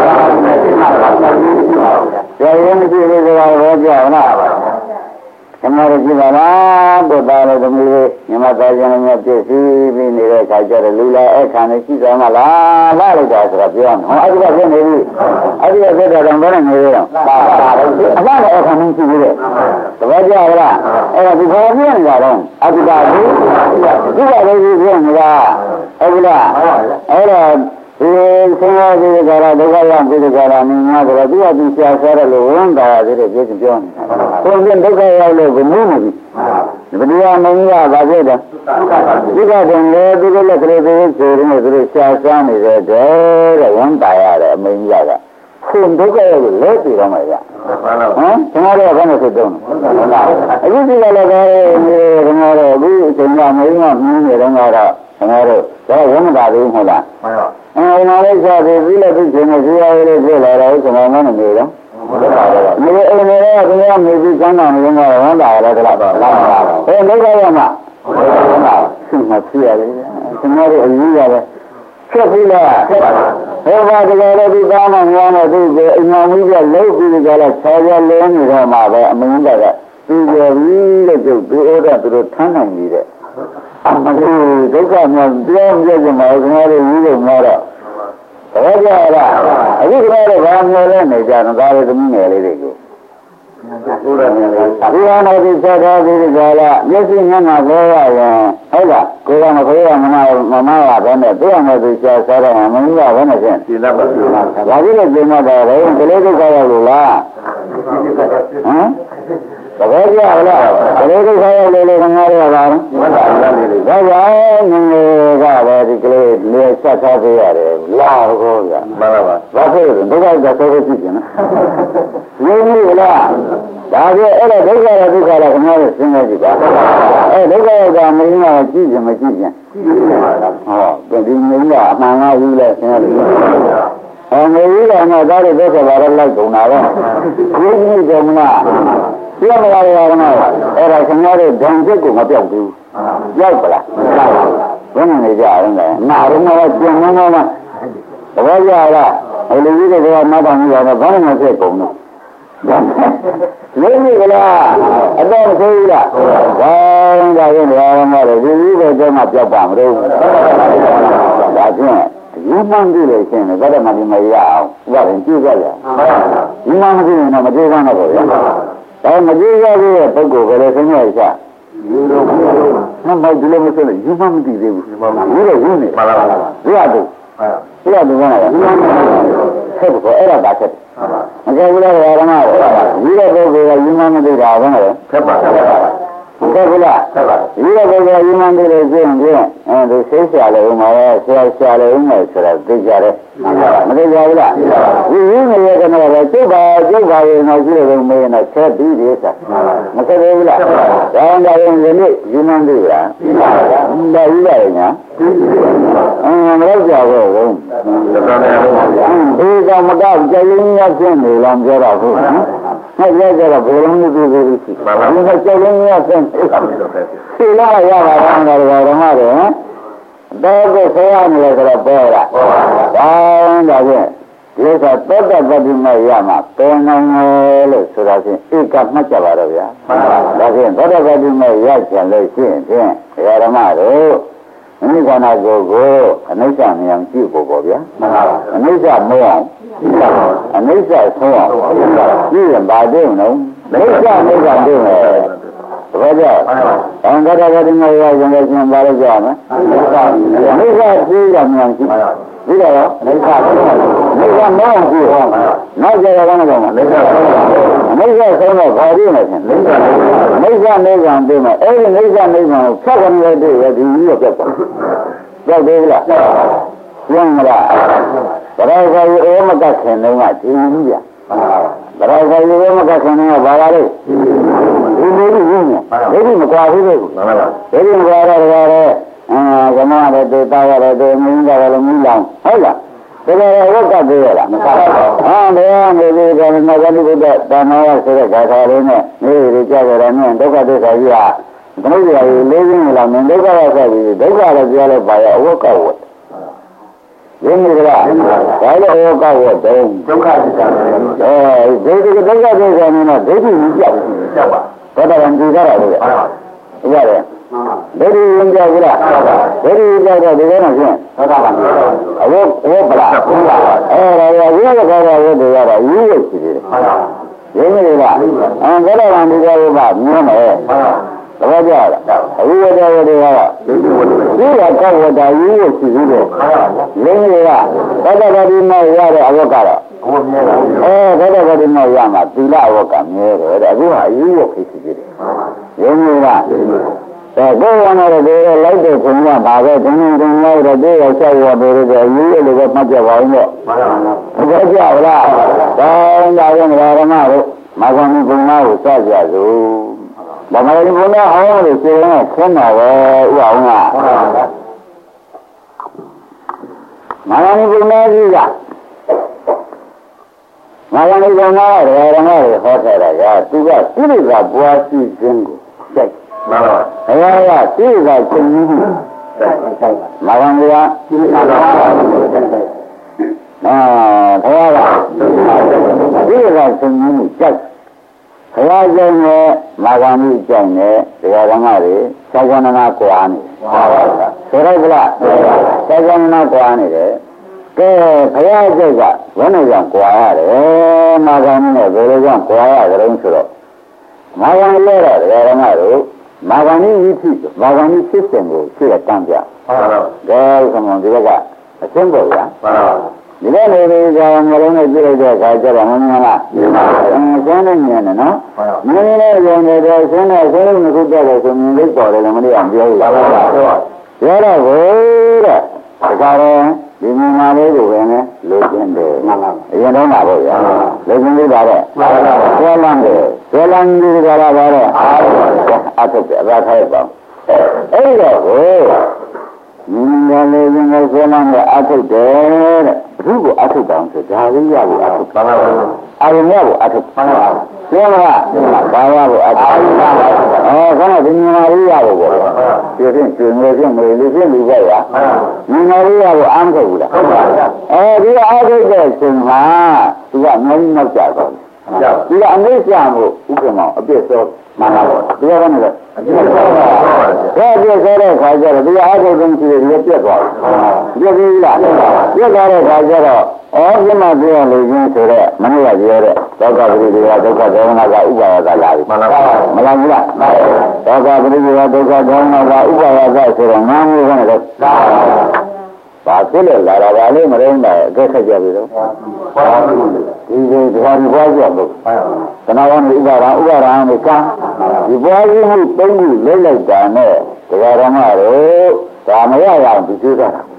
ပြောင်းရင်းမရှိဘူးဆိုတာဘောပြောင်းလားဓမ္မရကြည့်ပါလားဘုရားလည်းသမီးလေးမြမသားချင်းလည်းပြည့်စည်ပြီးနေတဲ့အခါကျတော့လူလာအခါနဲ့ရှိသွားမှလားလာလိုက်တာဆိုတာပြောရမယ်ဟောအဲ့ဒီကဖြစ်နေပြီအဲ့ဒီကဖြစ်တော့တော့ဘယ်နဲ့နေရတော့အလားလည်းအခါမရှိဘူးတဲ့တပည့်ကြလားအဲ့ဒါဒီခေါ်ပြနေတာတော့အတုပါဘူးဒီကလည်းဒီဖြစ်နေတာဟုတ်လားအဲ့တော့ဒီဆင်းရဲဒီကရာဒုက္ခရောက်ဒီကရာနေမှာဆိုတော့သူကသူရှားရှားတယ်လို့ဝန်တာရတယ်ပြည့်စုံပြောနေတာကိုယ်ကဒုက္ခရောက်လို့ဘယ်လိုမဖြစ်ဘယ်လိုမင်းကဘာဖြစ်တယ်ဒီကတည်းကလေသူတို့လက်ကလေးတွေဆိုရင်သူတို့ရှားရှားနေတဲ့တဲ့ဝန်တာရတယ်အမင်းကြီးကခုဒုက္ခရောက်လို့လဲပြီးတော့မှရဟမ်ကျွန်တော်တို့ကဘယ်နဲ့ဖြစ်တုံးအခုဒီကလည်းပဲကျွန်တော်တို့အခုအချိန်ကမင်းကမြင်းနေတော့ကတော့ကျွန်တော်တို့တော့ဝန်တာသေးမဟုတ်လားမှန်ပါအဲနာလေးစားပြီးပြီးလည်းပြီးခြင်းနဲ့ဇီဝရေးလေးဖြစ်လာတော့ကျွန်တော်မနေနေတော့ဒီအိမ်တွေကဘုရားမြေကြီးကျမ်းသာနေတော့ဝန်တာလည်းတော့လာပါအဲဒုက္ခရောက်မှသူ့မှာဖြစ်ရတယ်ကျွန်တော်တို့အယူရတယ်ဖြစ်ပြီလားဖြစ်ပါဘူးဘုရားတရားလည်းဒီကောင်းမှများနေသူကအိမ်တော်ကြီးကလုံးပြီးကြလားဆာရလင်းနေတော့မှပဲအမင်းကသူရပြီးတဲ့ကျုပ်သူဩတာသူတို့ထမ်းနိုင်နေတဲ့အမလေးဒုက္ခများပြောင်းပြည့်ကြမှာခင်ဗျားတို့ကြီးလို့မှာတော့ဘောကြလားအခုခင်ဗျားတို့ဘာမျိုးလဲနေကြတော့ဒါလည်းသမီးငယ်လေးတွေကိုဘုရားမြတ်လေးဘုရားနာတိဆက်တော်ဒီကလာမျက်စိမျက်နှာပေါ်ရရင်ဟုတ်လားကိုယ်ကမခေါ်ရမနာမမရဘဲနဲ့သူ့အမေသူရှားစားတော့မင်းကဘယ်နဲ့ဖြင့်ရှင်းတတ်ပါဘူး။ဒါကြီးလည်းပြင်တော့တယ်ကလေးဒုက္ခရောက်လို့လားဟမ်သဘောကျလားကလေးဒုက္ခရောက်လို့လေခင်ဗျားတို့ကဘာလဲဒါကြောင့်ငငယ်ကပဲဒီကလေးလေဆက်ထားပေးရတယ်လာဟုတ်ကဲ့မှန်ပါပါဘာဖြစ်လဲဒုက္ခရောက်တော့ဆိုကြည့်ပြန်နော်ရင်းပြီလားဒါပြအဲ့ဒါဒုက္ခရဒုက္ခရခင်ဗျားတို့စဉ်းစားကြည့်ပါအဲ့ဒုက္ခရောက်တာမင်းကကြည့်ပြန်မကြည့်ပြန်ဟောဒီမင်းကအမှန်ကယူလဲစဉ်းစားကြည့်အမေကြီးကတော့ဒါတွေသက်သက်ပါတော့လိုက်ကုန်တာပဲဒီကြီးကမလားပြောမလားရောနော်အဲ့ဒါခင်ဗျားတို့ဓာန်ချက်ကိုမပြောက်ဘူးရောက်ပလားဘယ်နဲ့နေကြအောင်လဲနာရုံးကကျင်နေနေလားတပည့်ကြလားအဲ့လူကြီးတွေကမတော်ဘူးတော့ဘာမှမဖြစ်ကုန်ဘူးလေးမိကလားအတော့ဆိုးလားဘာကြရင်ရောမလို့ဒီကြီးကတော့မှပြောက်ပါမလို့ဒါချင်းဒီမှန်ကြည့်လို့ရှိရင်တော့မဒီမရအောင်ဥပဒေကြည့်ကြရဒီမှန်မကြည့်ရင်တော့မကြည့်ကြတော့ဘူးဗျာဒါမကြည့်ရတဲ့ပုဂ္ဂိုလ်ကလည်းဆင်းရဲချယူလို့မဟုတ်ဒီလိုမဆိုလို့ယူမှမသိသေးဘူးယူတော့ယူနေပါလားဒီရတူဒီရတူကလည်းဆက်ဖို့အဲ့ဒါပါဆက်မကြည့်ဘူးလားဓမ္မယူတဲ့ပုဂ္ဂိုလ်ကယူမှမသိတာဘယ်နဲ့လဲဆက်ပါဆက်ပါဟုတ်ကဲ့လားဒီလိုပဲယူမှန်းတယ်လို့ဆိုရင်အဲဒီဆေးဆရာလည်းဥမာရဲ့ဆရာဆရာလည်းဥမာဆိုတာသိကြတယ်မသိကြဘူးလားဒီရင်းနေတဲ့ကတော့ပဲကျုပ်ပါကျုပ်ပါရင်တော့ကြည့်လို့မင်းတော့ဆက်ပြီးဒီစားမဆက်ဘူးလားဒါမှမဟုတ်ဒီနေ့ယူမှန်းတယ်လားဒါယူရတယ်ညာအင်းမလို့ကြောက်တော့ဘူးဒီကမကောက်ကြည်ရင်းရဖြစ်နေလားပြောတော့ဟုတ်နော်ဆက်ရကြတော့ဘယ်လိုမျိုးပြုလို့ရှိပါလဲဒီကကြည်ရင်းရဖြစ်နေလားရပါတော့ငါတို့ဓမ္မတွေဟမ်တော့ကိုဆရာနေလဲဆိုတော့ပေါ်တာဘာဒါဖြင့်ဒီကသောတပတိမရမှာပေါ်နိုင်တယ်လို့ဆိုတာဖြင့်ဧကမှတ်ကြပါတော့ဗျာဒါဖြင့်သောတပတိမရချင်လို့ရှိရင်ဖြင့်ဓမ္မတို့အနိစ္စနာကိုကိုအနိစ္စမြင်ကြည့်ဖို့ပေါ့ဗျာအနိစ္စမဟုတ်အောင်အနိစ္စဆုံးအောင်ကြည့်ရင်ဘာတွေ့မလို့အနိစ္စအနိစ္စတွေ့မယ်ဘာကြောင့်အင်္ဂါရဂတိမရရင်လည်းရှင်ပါလို့ကြောက်မယ်အနိစ္စကြည့်ရမြင်ကြည့်ပြီးတော့အနိစ္စဆုံးအောင်အနိစ္စမဟုတ်အောင်ကြည့်ဟောနောက်ကြရတော့မကောင်းဘူးအနိစ္စဆုံးအနိစ္စဆုံးတော့ဘာတွေ့မလဲရှင်အနိစ္စအနိစ္စနေကံတွေ့မယ်အဲ့ဒီအနိစ္စနေကံကိုဖြတ်ကနေတွေ့ရဒီကြီးတော့ပြတ်သွားကြောက်သေးလားကျင်းမလားဘယ်တော့ကရေမကခင်တော့ကဒီကြီးပြဘယ်တော့ကရေမကခင်တော့ဘာလာလဲဒီလိုကြီးကြီးနေဒိဋ္ဌိမကွာဘူးလေဒိဋ္ဌိမကွာတော့ကြရဲအဲကမရတဲ့တေတာရတဲ့တေမင်းကြတယ်လို့မင်းလောင်ဟုတ်လားဒါကြရဲဝတ်ကသေးရလားမဟုတ်ဘူးဟာတရားနေပြီးတော့မဂ္ဂလိဘုဒ္ဓတာနာရဆိုတဲ့ဂါထာလေးနဲ့နေရကြကြတယ်နဲ့ဒုက္ခသစ္စာကြီးဟာဘုရားကြီးလေးရင်းလာမင်းဒုက္ခရဆက်ပြီးဒုက္ခရပြောလဲပါရအဝတ်ကဝတ်ရင်းနေကြလားဒါလည်းအဝတ်ကဝတ်တုံးဒုက္ခသစ္စာအဲဒီဒုက္ခသစ္စာနဲ့ဒိဋ္ဌိကြီးကြောက်ကြောက်ပါဘောဓဂံကြည့်ကြတာလို့ရတယ်ဒိဋ္ဌိရင်ကြောက်ဘူးလားဒိဋ္ဌိကြောက်တော့ဒီလိုနဲ့ဖြင့်ဘောဓဂံအဝတ်အဝတ်ပလားအဲဒါရဝိရကရဝတ်တွေရတာရည်ရရှိတယ်ရင်းနေလားအဲဘောဓဂံဒီကြောက်ပါမြင်မယ်ဘာကြောက်လဲအဝိဝတ္တဝတ္တကတော့ဒီကကောက်ဝတ္တရည်ရရှိသေးတယ်ရင်းနေကဘောဓဂံဒီမှာရတဲ့အဝတ်ကတော့အဝတ်မြဲတာအဲဘောဓဂံဒီမှာရမှာသီလအဝတ်ကမြဲတယ်တဲ့အခုဟာရည်ရရှိသေးတယ်ရင်းနေကအဲကိုယ်ဝင်တော့ဒီလိုက်တဲ့ခွန်ကပါပဲတင်းတင်းတင်းလိုက်တော့ဒီရောက်ချက်ရပေါ်တယ်ရည်ရလို့ပဲမှတ်ကြပါဦးတော့မှန်ပါပါဘယ်ကြောက်လားတောင်းတာရင်ဓမ္မတို့မဂ္ဂမိဘုံနာကိုစကြစို့ဗမာပြည်ဘုံနာဟောလို့ဆိုရင်ခင်းတာပဲဥအောင်ကမဂ္ဂမိဘုံနာကြီးကမဂ္ဂမိဘုံနာရဲ့ဓမ္မတွေဟောထားတာကသူကစိရိကပွားရှိခြင်းကိုစိုက်မှန်ပါဘုရားကစိရိကခြင်းကြီးစိုက်မဂ္ဂမိကစိရိကအာဘုရားကစိရိကခြင်းကြီးစိုက်ဘုရားကျင့်နဲ့မာဂမိကျင့်နဲ့တရားဓမ္မတွေသာသနာကွာနေဆိုတော့ဗလားသာသနာကွာနေတယ်ကဲဘုရားကျင့်ကဘယ်နဲ့ကြောင့်ကွာရတယ်မာဂမိနဲ့ဘယ်လိုကြောင့်ကွာရကြလဲဆိုတော့မာဂမိလဲတော့တရားဓမ္မတို့မာဂမိဝိသိမာဂမိဖြစ်စဉ်ကိုသိရတမ်းပြဟုတ်တော့ကဲဆိုမှဒီကအရှင်းပေါ့ဗျာဒီလိုနေပြီးကြောင်မလုံးနဲ့ပြည့်တဲ့အခါကျတော့မမြင်လားမြင်ပါဘူးအင်းကျန်းနေမြင်တယ်နော်မြင်နေရုံနဲ့တော့ရှင်းတဲ့ရှင်းလို့ခုတက်တယ်ဆိုမြင်လေးပေါ်တယ်လည်းမလို့အောင်ပြောလို့ပါပါပြောတော့ဘုရားဒါကြတော့ဒီမြင်လာလေးကိုပဲနဲ့လိုချင်တယ်မှန်ပါအရင်တော့မှာပေါ့ဗျာလိုချင်လေးပါတော့မှန်ပါဆွဲလန်းတယ်ဆွဲလန်းပြီးကြတာပါတော့အထုတ်တယ်အသာခိုင်းပါအဲ့တော့ဘုရားမြင်လာလေးကိုဆွဲလန်းတယ်အထုတ်တယ်တဲ့ဘုကိုအထုတ်တောင်းဆိုဒါလေးရဖို့အထုတ်ပါပါအာရုံရဖို့အထုတ်ပါပါကျင်းလားဘာရဖို့အထုတ်အဲခေါင်းကဒီမြင်လာလေးရဖို့ပေါ့ဒီဖြင့်ကျွေငယ်ဖြင့်ငယ်လေးဖြင့်လူပဲရမြင်လာလေးရဖို့အားမထုတ်ဘူးလားဟုတ်ပါဘူးအဲဒီအားထုတ်တဲ့အချိန်မှာသူကငယ်နောက်ကြတော့ဒီကအမေးချမှုဥပ္ပမောအပြည့်စောမှန်ပါပါဒီကနေ့လည်းအပြည့်စောပါဘယ်ပြည့်စောတဲ့ခါကျတော့ဒီအားထုတ်ခြင်းရှိတယ်ဒီပြတ်သွားတယ်ပြည့်ပြီလားပြတ်သွားတဲ့ခါကျတော့ဩပြမပြရလို့ချင်းဆိုတော့မနေ့ကပြောတဲ့ဒုက္ခပရိဒေဝဒုက္ခဒေဝနာကဥပါယကလာပြီမှန်ပါပါမလားဘူးလားဒုက္ခပရိဒေဝဒုက္ခဒေဝနာကဥပါယကဆိုတော့ငါးမျိုးကနေတော့ဘာဖြစ်လဲလာတာပါလေမရင်ပါအကဲခက်ကြပြီတော့ဒီဒီဒီဟာဒီဘွားကြောက်လို့တဏှာဝဥပါဒဥပါဒံနဲ့ကံဒီဘွားကြီးမှုသုံးခုလိမ့်လိုက်တာနဲ့တရားဓမ္မတို့ဒါမရရအောင်ဒီကျိုးတာ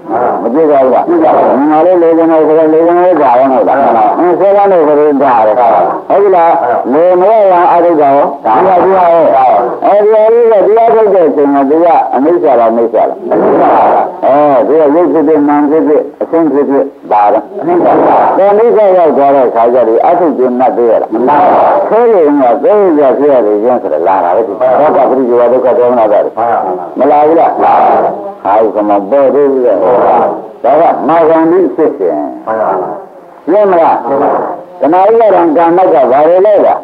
မကြည့်ကြဘူးလားငါလေးလေးကနေဆိုတော့လေးကနေကြာရအောင်လားအင်းဆေးကနေဆိုတော့ကြာတယ်ဟုတ်ပြီလားလေမရအောင်အားထုတ်ကြရောဒါမှပြရရဲ့အဲဒီလေးကတရားထုတ်တဲ့အချိန်မှာသူကအမိစ္ဆာလားမိစ္ဆာလားအဲဒီကရုပ်ဖြစ်ဖြစ်နာမ်ဖြစ်ဖြစ်အရှင်းဖြစ်ဖြစ်ဒါတော့အမိစ္ဆာတယ်မိစ္ဆာရောက်သွားတဲ့ခါကျတော့အထုတ်ကျင်မှတ်သေးရလားမလားဆေးရင်ကသိရဖြစ်ရတယ်ရင်းဆိုတော့လာတာပဲဒီဘောကပရိယောဒုက္ခဒေါမနတာမလာဘူးလားဟာကမပေါ်သေးဘူးလေဒါကမာဂန္ဒီဖြစ်ရှင်ရှင်းမလားတဏှာကြီးကတော့ကာမကဘာလဲလဲလား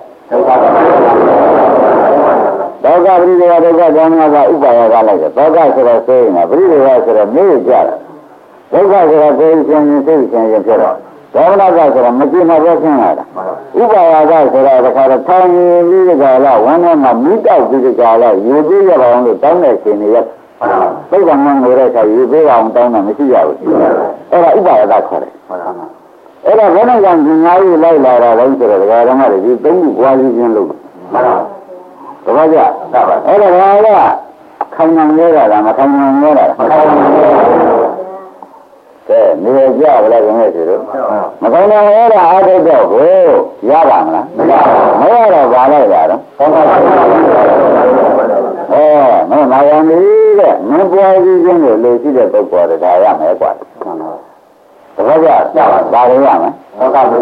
ဒေါကပရိဒေဝဒုက္ခဒေါမနတာဥပါယကလိုက်တယ်ဒေါကဆိုတော့သိရင်ပရိဒေဝဆိုတော့မေ့ကြတာဒုက္ခဆိုတော့သိရှင်ရင်သိရှင်ရင်ဖြစ်တော့ဒေါမနကဆိုတော့မကြည့်မပဲရှင်းလာတာဥပါယကဆိုတော့တခါတော့ထောင်ရည်ပြီးကြလားဝမ်းထဲမှာမိတောက်ပြီးကြလားယူပြီးရအောင်လို့တောင်းတဲ့ရှင်တွေရသိက္ခာမငိုတဲ့အခါယူပေးအောင်တောင်းတာမရှိရဘူးအဲ့ဒါဥပါယကခေါ်တယ်အဲ့ဒါဘယ်နဲ့ကြောင့်ဒီငါးကြီးလိုက်လာတာလဲဆိုတော့ဒကာဓမ္မတွေဒီသုံးခုပွားစည်းခြင်းလို့မှန်ပါဘူးတပည့်ကြအဲ့ဒါကခိုင်ငံရတာမခိုင်ငံရတာကဲနေရကြဗလားခင်ဗျာဆိုတော့မခိုင်ငံရတာအားထုတ်တော့ကိုရပါမလားမရတော့ဘာလိုက်တာတော့အဲမင်းမာယံလေးတဲ့မင်းပွားစည်းခြင်းကိုလိုရှိတဲ့ပုဂ္ဂိုလ်တွေဒါရမယ်ကွာတပည့်ကြဒါတွေရမယ်ဟုတ်ကဲ့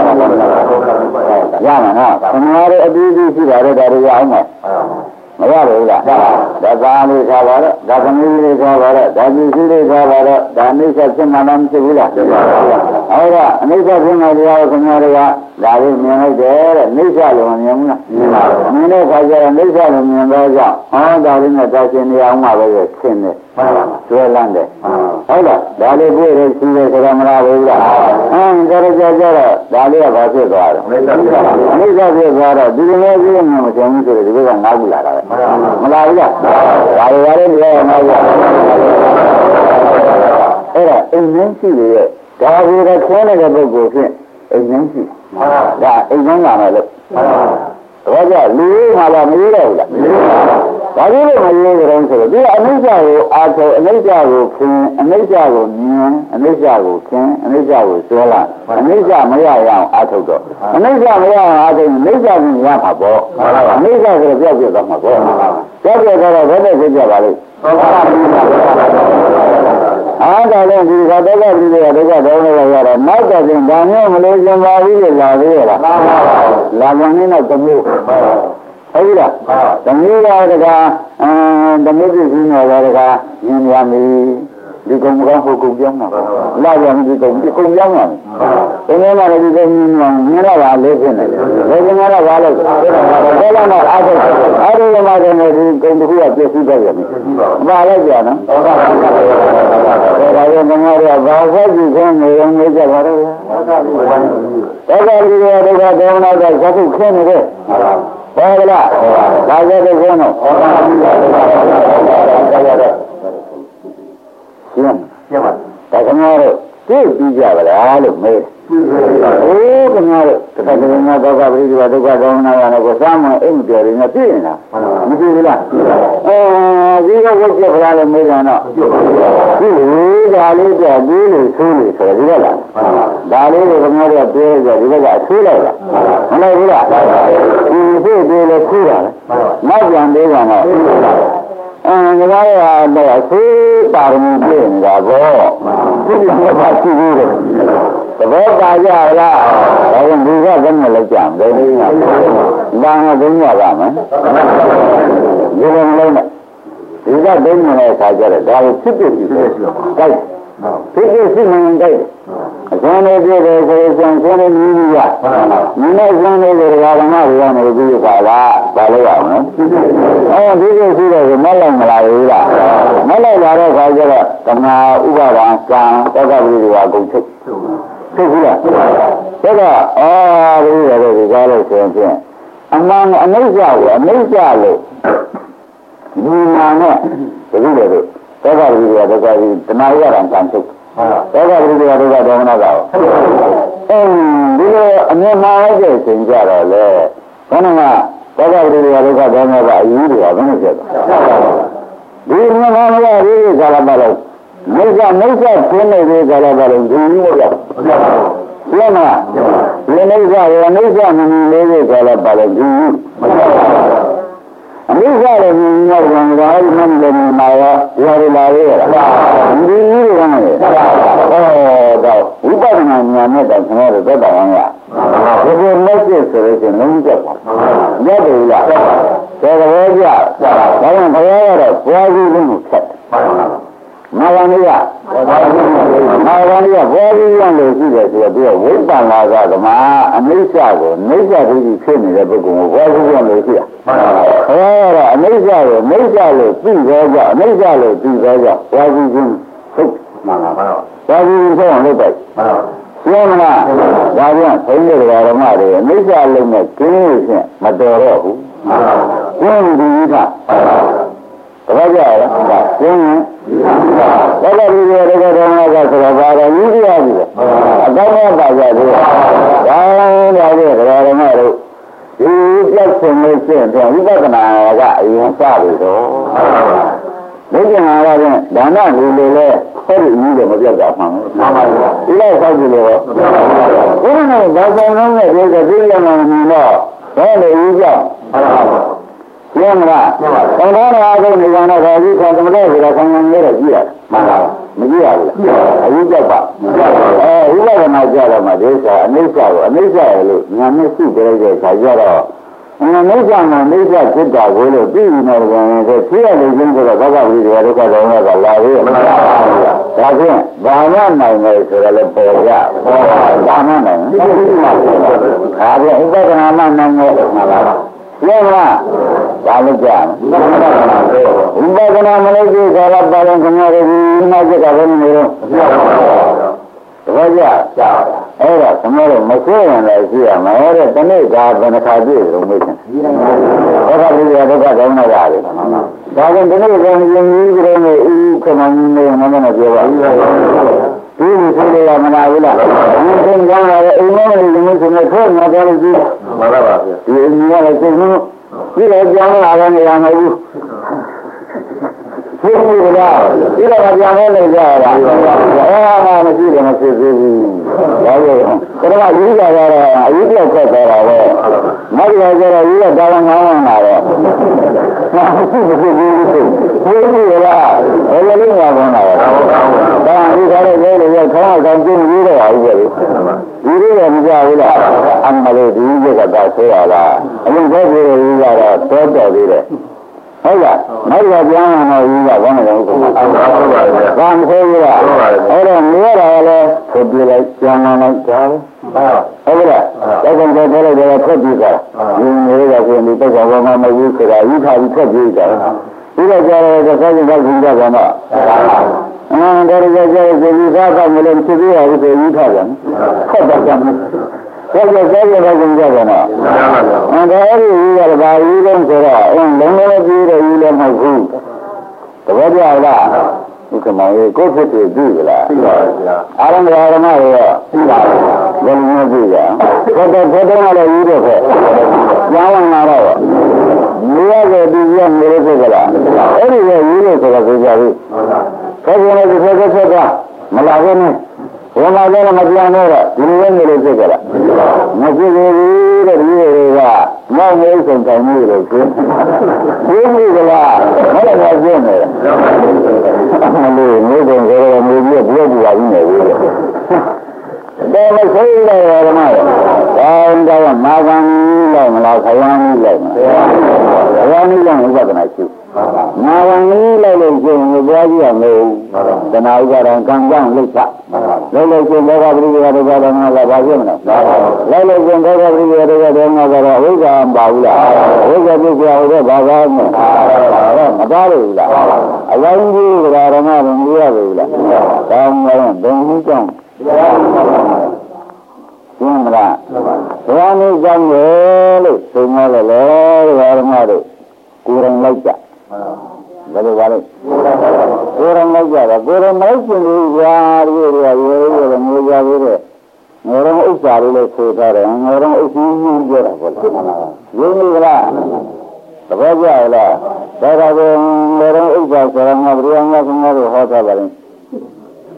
ရမယ်နော်ခဏလေးအတူတူရှိတာတော့ဒါတွေရအောင်မယ်မရဘူးလားဒါသာလေးထားပါတော့ဒါသမီးလေးထားပါတော့ဒါပစ္စည်းလေးထားပါတော့ဒါအိဋ္ဌဖြစ်မှလည်းမရှိဘူးလားဟုတ်ကဲ့အနိစ္စဖြစ်မှတရားကိုခင်ဗျားတွေကဒါလေးမြင်လိုက်တယ်တဲ့အိဋ္ဌလို့မမြင်ဘူးလားမြင်ပါဘူးမြင်တဲ့အခါကျတော့အိဋ္ဌလို့မြင်တော့ကြောင့်ဟောဒါလေးနဲ့တာရှင်နေအောင်မှပဲရှင်းတယ်ကျွဲလန်းတယ်ဟုတ်လားဒါလေးပြည့်ရရှိတယ်ဆိုတော့မလားဘူးလားအင်းဒါကြကြတော့ဒါလေးကဘာဖြစ်သွားလဲအိဋ္ဌဖြစ်သွားတော့ဒီလိုမျိုးပြည့်မြင်မဆုံးဘူးဆိုတော့ဒီကငါးခုလာတာပဲမလာဘူးလားဒါတွေရတယ်ဒီကငါးခုအဲ့ဒါအိမ်နှင်းရှိရဲ့ဒါကိုတော့ခွဲနေတဲ့ပုဂ္ဂိုလ်ဖြင့်အိမ်နှင်းရှိဒါအိမ်နှင်းလာမယ်လို့တော့ကြလူမှာလာမရတော့ဘူးလားဒါကြီးလို့မရကြတော့ဆိုတော့ဒီအနိစ္စကိုအာထုံအနိစ္စကိုခင်အနိစ္စကိုမြင်အနိစ္စကိုခင်အနိစ္စကိုဆွဲလာအနိစ္စမရရအောင်အာထုတော့အနိစ္စမရအောင်အာထုအနိစ္စကိုရမှာပေါ့အနိစ္စဆိုတော့ပြောက်ပြသွားမှာပေါ့ပြောက်ပြသွားတော့ဘယ်နဲ့ဖြစ်ကြပါလိမ့်အားဒါလည်းဒီကတောကပြည်ရဒုက္ခဒေါမနရရတော့နောက်တော့ပြင်ဒါမျိုးမလို့ရှင်ပါဘူးလေလာသေးရလားလာမနေတော့တမျိုးဟုတ်ပြီလားသမီးရတကားအမ်သမီးပြည်ကြီးနေတော့တကားညင်ရမီဒီကုံကောင်းဟုတ်ကုံပြောင်းတာလာပြန်ဒီကုံဒီကုံပြောင်းတာဒီနေ့မှလည်းဒီကုံညင်ညင်တော့ပါလေးဖြစ်နေတယ်လေကျင်ကတော့ဘာလို့ဘယ်တော့မှအားထုတ်အားထုတ်မှလည်းဒီကုံတစ်ခုကပြည့်စုံသွားပြီဘာလဲကြာနော်ဒါကြောင့်ငါတို့ကဘာသာကြည့်ခင်းနေရုံနဲ့ကြပါတော့သောတာပတိရဒုက္ခဒေါမနကသတုခင်းနေတယ်ဟုတ်လားဒါကြတဲ့ခေါင်းတော့ရှင်းရှင်းပါဒါခင်ဗျားတို့သိပြီးကြပါလားလို့မေးအိုးခင်ဗျားတို့တခါတည်းကသောကပရိဒီဝဒုက္ခဒေါမနရနဲ့ကိုစားမအိမ်ပြော်ရင်းနဲ့ပြည့်နေတာမကြည့်ဘူးလားအဲဒီကဝတ်ချက်ဖလားလို့မေးကြတော့ဒီဒါလေးပြဒီလိုဆိုးလို့ဆိုရဒီကလားဒါလေးကိုခင်ဗျားတို့ပြောကြဒီကကအဆိုးလိုက်လားမလိုက်ဘူးလားဒီသိသေးလို့ခူးတာနောက်ပြန်သေးကြတော့အဲဒါကတော့အဆိုးပါရမီပြည့်နေတာပေါ့ဒီလိုပါရှိသေးတယ်သဘောပါကြလားဒါကြောင့်ဒီကဘယ်နဲ့လဲကြံတယ်ဒီကဘာငါသိရပါမယ်ဒီလိုမလုပ်နဲ့ဒီကသိနေတဲ့အခါကျတော့ဒါကိုဖြစ်ဖြစ်ဖြစ်ကြိုက်ဖြစ်ဖြစ်ရှိနေကြိုက်အကျဉ်းလေးပြည့်တယ်ဆိုရင်ကျန်ကျင်းနေမြည်ကြီးရမင်းနဲ့ကျင်းနေတဲ့ဓမ္မတွေကနေပြီးပါလားပါလို့ရအောင်နော်အဲဒီလိုရှိတော့မလိုက်မလာဘူးလားမလိုက်လာတဲ့အခါကျတော့ဓမ္မဥပါဒံကံတောကပရိဒီဝါကုန်ချုပ်သိဘူးလားဒါကအာဒီရတဲ့ဒီကားလို့ဆိုရင်အမှန်အနိစ္စကိုအနိစ္စလို့ဒီနာနဲ့တတိယတို့သောတာပတိကဒုက္ခကြီးတဏှာရံကံချုပ်သောတာပတိကဒုက္ခဒေါမနကောအဲဒီလိုအမြင်မှားတဲ့သင်ကြတော့လေဘယ်နှမှာသောတာပတိကဒုက္ခဒေါမနကအယူတွေကဘယ်နဲ့ဖြစ်သွားဒီမြင်မှားရဒီကာလပတ်လို့မိစ္ဆာမိစ္ဆာခင်းနေတဲ့ကာလပါလို့ဒီလိုရောက်ရှင်းမလားဒီမိစ္ဆာရောမိစ္ဆာမမြင်လေးတဲ့ကာလပါလို့ဒီအမိစ္ဆာလည်းမြင်ရတဲ့ဘာမှမလည်းမှာရောရော်လာရဲ့ဒီလိုကလည်းဟောတော့ဝိပဿနာဉာဏ်နဲ့တော့ကျွန်တော်တို့သက်တော်အောင်ရဒီလိုလက်စစ်ဆိုလို့ရှိရင်လုံးဝကြောက်ပါလက်တယ်လားဒါတော့ကြဒါကြောင့်ဘုရားကတော့ဘွားကြီးလုံးကိုဖြတ်မာဝဏိယမာဝဏိယဘွားကြီးလုံးလို့ရှိတယ်ဆိုတော့သူကဝိပဿနာကဓမ္မအနိစ္စကိုနိစ္စဒုတိဖြစ်နေတဲ့ပုဂ္ဂိုလ်ကိုဘွားကြီးလုံးလို့ရှိရဘုရားကတော့အနိစ္စကိုနိစ္စလို့သိသောကြောင့်အနိစ္စလို့သိသောကြောင့်ဘွားကြီးချင်းဟုတ်မှန်ပါပါဘွားကြီးချင်းအောင်လုပ်တိုက်ရှင်းမလားဒါပြန်ဘုန်းကြီးတော်ဓမ္မတွေအနိစ္စလုံးနဲ့ကျင်းလို့ဖြင့်မတော်တော့ဘူးကျင်းဒီကဘာကြလဲကျင်းရင်ဘာလို့ဒီလိုတော့ဓမ္မကဆိုတော့ဘာလဲယူရပြီအကောင်းမှပါကြသေးတယ်ဒါလည်းဒါလည်းဓမ္မတို့ဒီပြတ်ဆုံးလို့ရှိရင်ဝိပဿနာကအရင်စပြီတော့ဒုက္ခနာရတဲ့ဒါနလူတွေလည်းဟောဒီကြီးတယ်မပြတ်တာမှန်ပါပါဒီလောက်ဆောက်ကြည့်လို့ဘုရားနဲ့ဘာဆောင်လုံးနဲ့ဒီကသိရမှမမြင်တော့ဘယ်လိုကြီးကြောက်ရှင်းမလားသံဃာတော်အားလုံးနေကြတော့ဒါကြီးခံသမထဆိုတာခံရနေတော့ကြည့်ရတယ်မှန်ပါပါမကြည့်ရဘူးလားအကြီးကြောက်ပါအဲဝိပဿနာကြတော့မှဒီစာအနိစ္စကိုအနိစ္စရလို့ညာမျက်စိကြည့်တဲ့အခါကျတော့အနိစ္စမှာအနိစ္စဖြစ်တာကိုလို့သိနေတယ်ဆိုဖြစ်ရလို့ချင်းဆိုတော့ဘဂဝိဒရာဒုက္ခတော်ကလာပြီးမှန်ပါပါဒါဖြင့်ဘာမှနိုင်တယ်ဆိုတော့လည်းပေါ်ရဘာမှနိုင်ဒါဖြင့်ဥပဒနာမှနိုင်တယ်မှန်ပါပါရှင်းလားဒါလည်းကြားဥပဒနာမလို့ဒီကာလပါရင်ခင်ဗျားတို့ဒီမှာကြတာလည်းမလို့တပည့်ကြအဲ့ဒါသမီးတို့မဆွေးရင်လည်းရှိရမယ်တဲ့တနေ့ကဘယ်နှခါပြည့်လို့မေးတယ်ဘုရားပြည့်ရဒုက္ခကောင်းတာလေဒါကြောင့်ဒီနေ့ကရင်ကြီးကြတဲ့နေဥခမင်းနေမမနဲ့ပြောပါဘူးဒီလိုဆိုရမလားဘူးလားဒီသင်္ကန်းရတဲ့အိမ်မောလေးမျိုးဆိုနေထွက်နေတယ်ကြည့်မှန်ပါပါဗျာဒီအိမ်ကြီးလည်းသိနေဒီလိုကြောင်းလာတယ်နေရာမဟုတ်ဘူးဖြစ်ပြီလားဒီတော့ပြန်လဲနေကြရတာအဲမရှိတယ်မဖြစ်သေးဘူးဒါကြောင့်ဘုရားကြီးကြရတော့အရေးပြောက်ဆက်သွားတာပဲနောက်ကြကြတော့ကြီးကတာဝန်ငောင်းလာတော့မရှိဘူးမရှိဘူးဖြစ်ပြီလားဘယ်လိုလဲငါကောင်းလာတော့ဒါဒီခါလေးလေးလေးခေါင်းအောင်ကျင်းပြီးတော့ဟုတ်ပြီဒီလိုရမကြဘူးလားအမှန်လို့ဒီကြီးကတော့ဆိုရလားအရင်ကတည်းကကြီးကတော့တော်တော်သေးတယ်ဟုတ်လားနောက်ကြပြန်လာတော့ကြီးကဘာမှမဟုတ်ဘူးဟုတ်ပါဘူး။ဘာမှမဆိုးဘူးလား။အဲ့တော့နေရတာလည်းထုတ်ပြလိုက်ပြန်လာလိုက်ဒါပဲ။ဟုတ်လား။ဒါကြောင့်တော့လည်းတော့ထွက်ပြီးတာ။ဒီနေတာကိုဒီတော့ဘာမှမဟုတ်ဆိုတာယူထားပြီးထွက်ပြီးတာ။ဒီတော့ကျတော့တစ်ခါချင်းတော့ကြီးကြပါတော့။အင်းဒါကြကြကြဒီသားကမလို့ဖြစ်ပြီးရဘူးဆိုယူထားပြန်။ထွက်တော့ကြမယ်။ဆက်ရဆက်ရတော့ကြည့်ကြပါတော့။အဲဒါအဲ့ဒီကြီးကဘာကြီးလဲဆိုတော့အင်းလုံးလုံးကြီးတယ်ကြီးလည်းမဟုတ်ဘူး။တပည့်ကြလား။ဒီကမောင်ကိုဖြစ်ဖြစ်ကြည့်ကြလား။သိပါပါဗျာ။အာရမဓမ္မတွေရောသိပါပါ။ဘယ်လိုမျိုးကြည့်ကြ။ဘယ်တော့ဘယ်တော့မှလည်းကြီးတယ်ခဲ့။ကျောင်းဝင်လာတော့မြေရတဲ့ဒီရမြေလို့ဆိုကြလား။အဲ့ဒီကကြီးလို့ဆိုတော့ဆိုကြပြီ။ဆက်ပြန်လို့ဆက်ဆက်ဆက်ကမလာဘူးနဲ့ဘယ်မှာလဲမပြန်တော့ဒီလိုမျိုးလို့ဖြစ်ကြလားမဖြစ်ဘူးတဲ့ဒီတွေကမောင်မျိုးစုံတိုင်မှုလို့ဖြစ်ဘူးဘူးကလားမလည်းမဖြစ်နေအမလေးမျိုးစုံဆိုတော့မျိုးကြီးပြောပြပါဦးနေဘူးတဲ့ဒါမဆိုးရရမှာဒါတော့မာကံလိုက်မလားခရမ်းလိုက်မလားခရမ်းလိုက်ဥပဒနာရှိမာဝံလေးလိုက်လို့ရှိရင်ဘွားကြီးရမယ်တဏှာဥပါဒံကံကြောင့်လိစ္ဆလိုက်လို့ရှိရင်ဘောဂပရိယေဒုက္ခဓမ္မကဘာဖြစ်မလဲလိုက်လို့ရှိရင်ဘောဂပရိယေဒုက္ခဓမ္မကတော့ဝိဇ္ဇာမပါဘူးလားဝိဇ္ဇာပြည့်စုံတဲ့ဘာသာမမတားလို့လားအလောင်းကြီးကဓမ္မကိုမရဘူးလားကောင်းကောင်းဘုံကြီးကြောင့်ရှင်းမလားဘုရားနည်းကြောင့်လေလို့ဆိုမှလည်းလေဓမ္မတို့ကိုယ်တိုင်လိုက်ကြဘယ်လိုပါလဲကိုယ်တိုင်လိုက်ကြတာကိုယ်တိုင်မလိုက်ရှင်ဘူးဗျာဒီလိုရေရေရေမျိုးကြသေးတယ်ငေါတော့ဥစ္စာလေးလို့ဆိုထားတယ်ငေါတော့အရှင်ကြီးပြောတာပေါ့ရင်းနေကြလားသဘောကျလားဒါတော့ငေါတော့ဥစ္စာဆိုတာငါဘုရားငါကငါတို့ဟောထားပါလိမ့်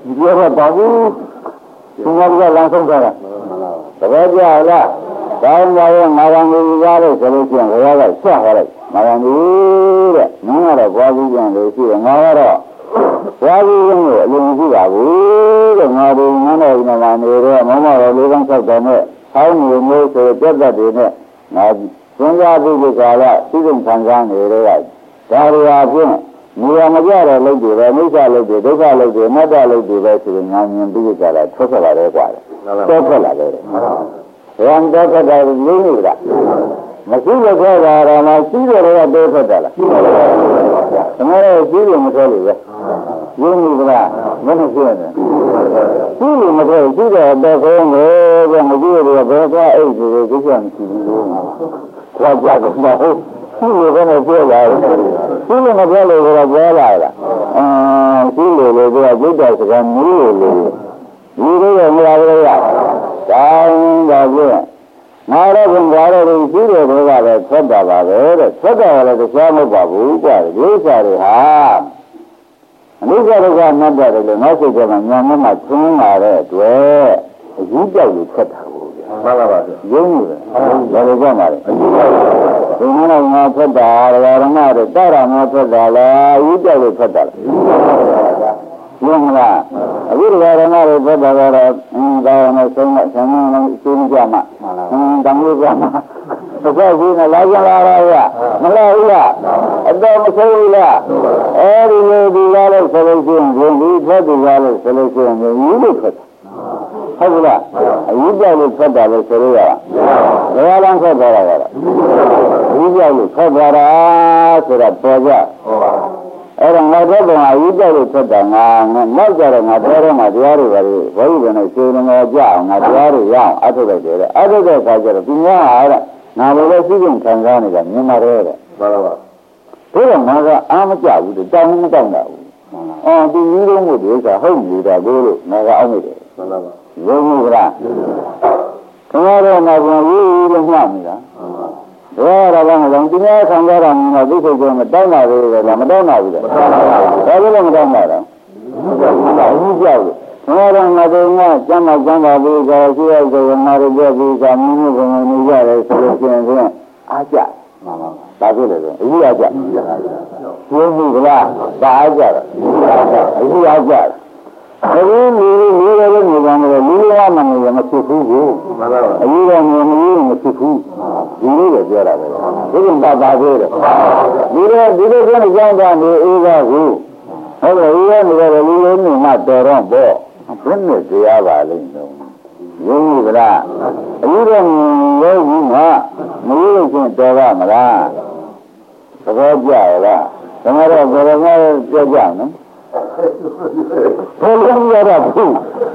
ပြောတော့ပါဘူးသူကလမ်းဆုံးသွားတာတပည့်ကြလားတောင်းပါရဲ့ငါရံကြီးကားလို့ဆိုလို့ရှိရင်ဘုရားကဆက်ဟောလိုက်ငါရံကြီးတဲ့မင်းကတော့ဘွားကြီးပြန်လို့ရှိတယ်ငါကတော့ဘွားကြီးရင်ကိုအလုံးရှိပါဘူးတဲ့ငါတို့ငါတို့ညီမနေတော့မမတော်လေးကောင်းဆောက်တယ်နဲ့ဆောင်းနေမျိုးဆိုပြတ်တတ်တယ်နဲ့ငါစဉ်းစားပြီးဒီကာလသိစဉ်ခံစားနေတော့ဒါရီဟာဖြင့်နေရာမကြတဲ့လုပ်တွေပဲမိစ္ဆာလုပ်တွေဒုက္ခလုပ်တွေမတ္တလုပ်တွေပဲဆိုရင်ငါမြင်ပြီးကြတာထွက်ထွက်လာတယ်ကွာတော့ထွက်လာတယ်ရံတော့ထွက်တာရင်းနေတာမရှိလို့ထွက်တာတော့မရှိတယ်တော့တိုးထွက်တာလားသမီးတို့ရှိလို့မထွက်လို့ပဲရင်းနေကလားမနဲ့ဖြစ်နေရှိလို့မထွက်ရှိတယ်တော့ခေါင်းကိုမကြည့်ရဘယ်သွားအိတ်တွေကိစ္စမရှိဘူးလို့ခွာကြတော့မဟုတ်ရှိလို့လည်းပြောလာတယ်ရှိလို့မပြောလို့ကတော့ပြောလာတာအာရှိလို့လေကဘုဒ္ဓစကားမျိုးလို့ဒီလိုရမလားလို့ရတိုင်းပါပြည့်ငါတော့ဘုရားတော်ကြီးရှိတယ်တော့ကလည်းထွက်တာပါပဲတဲ့ထွက်တာလည်းတရားမဟုတ်ပါဘူးကွာဒီဥစ္စာတွေဟာအနိစ္စဒုက္ခအနတ္တတွေလည်းနောက်စိတ်ကမှညာမျက်မှသွင်းလာတဲ့အတွက်အကြီးကြောက်ကြီးထွက်တာကိုဗျာမှန်ပါပါရုံးနေတယ်ဒါလည်းကြောက်ပါလေအကြီးကြောက်ဒီမှာငါထွက်တာရရမတွေတာရမထွက်တာလားအကြီးကြောက်ကြီးထွက်တာလားဘုရားအခုဒီရဏတွေဘုရားကတော့အင်းဒါနဲ့ဆုံးမဆံမလို့ရှင်းကြမှာအင်းတမျိုးကြမှာတစ်ခါကြီးနဲ့လာကြလာရမလားဘူးလားအတော်မဆုံးဘူးလားအဲဒီလိုဒီလာလို့ဆိုလို့ရှိရင်ဒီထွက်ဒီလာလို့ဆိုလို့ရှိရင်ဒီလိုထွက်ဟုတ်လားအကြီးကြောက်လို့ထွက်တာလို့ဆိုရရဘယ်လမ်းထွက်သွားတာလဲအကြီးကြောက်လို့ထွက်သွားတာဆိုတာပေါ်ကြအဲ့ဒါငါတို့ကအကြီးကြောက်လို့ထွက်တာငါနောက်ကြတော့ငါတော်တော်မှတရားတွေပါလေဘယ်လိုလဲရှင်းနေကြအောင်ငါတရားတွေရအောင်အထုတ်လိုက်တယ်အထုတ်တဲ့အခါကျတော့ဒီများဟာတဲ့ငါလည်းလည်းစိတ်ဝင်ခံစားနေတာမြင်ပါတယ်တဲ့မှန်ပါပါဒါတော့ငါကအားမကြဘူးတဲ့တောင်းမတောင်းတာဘူးအော်ဒီကြီးလုံးကိုဒီဥစ္စာဟုတ်နေတာကိုလို့ငါကအောက်နေတယ်မှန်ပါပါရုံးမှုကလားခင်ဗျားတို့ကဘုံရေးလို့မှတ်နေတာဒါတော့ဘာမှမလုပ်ဒီများခံကြတာမျိုးတော့သိစိတ်ကမတောင်းတာလေလားမတောင်းတာဘူးလေမတောင်းပါဘူးဒါလည်းမတောင်းပါတော့ဘူးကြောက်လို့ခင်ဗျားတို့ငါတို့ကကျမ်းမှာကျမ်းပါပြီးကြရှိရဆိုရင်ငါတို့ပြပြီးကမိမိဘုံနေရတယ်ဆိုလို့ရှိရင်အားကြမှန်ပါပါဒါဖြစ်တယ်ဆိုအကြီးအားကြရှင်းပြီလားဒါအားကြတယ်အကြီးအားကြအခုလူလူလည်းနေကြတယ်လူလည်းမနေရမဖြစ်ဘူးကိုမှန်ပါပါအကြီးကမြင်မလို့မဖြစ်ဘူးဒီလိုပဲပြောတာပဲဒီလိုပါပါသေးတယ်ဒီလိုဒီလိုကျကြောင်းတာနေအေးပါဘူးဟုတ်တယ်အေးရနေတယ်လူလေးနေမှတော်တော့ပေါ့ဘယ်နဲ့တရားပါလိမ့်တော့ရင်းပြီလားအကြီးကမြင်လို့ဘူးကမလို့ချင်းတော်ပါမလားသဘောကျရလားဒါမှတော့ဘယ်လိုမှပြောကြနော်ဘယ်လိုလဲတော့ဘူး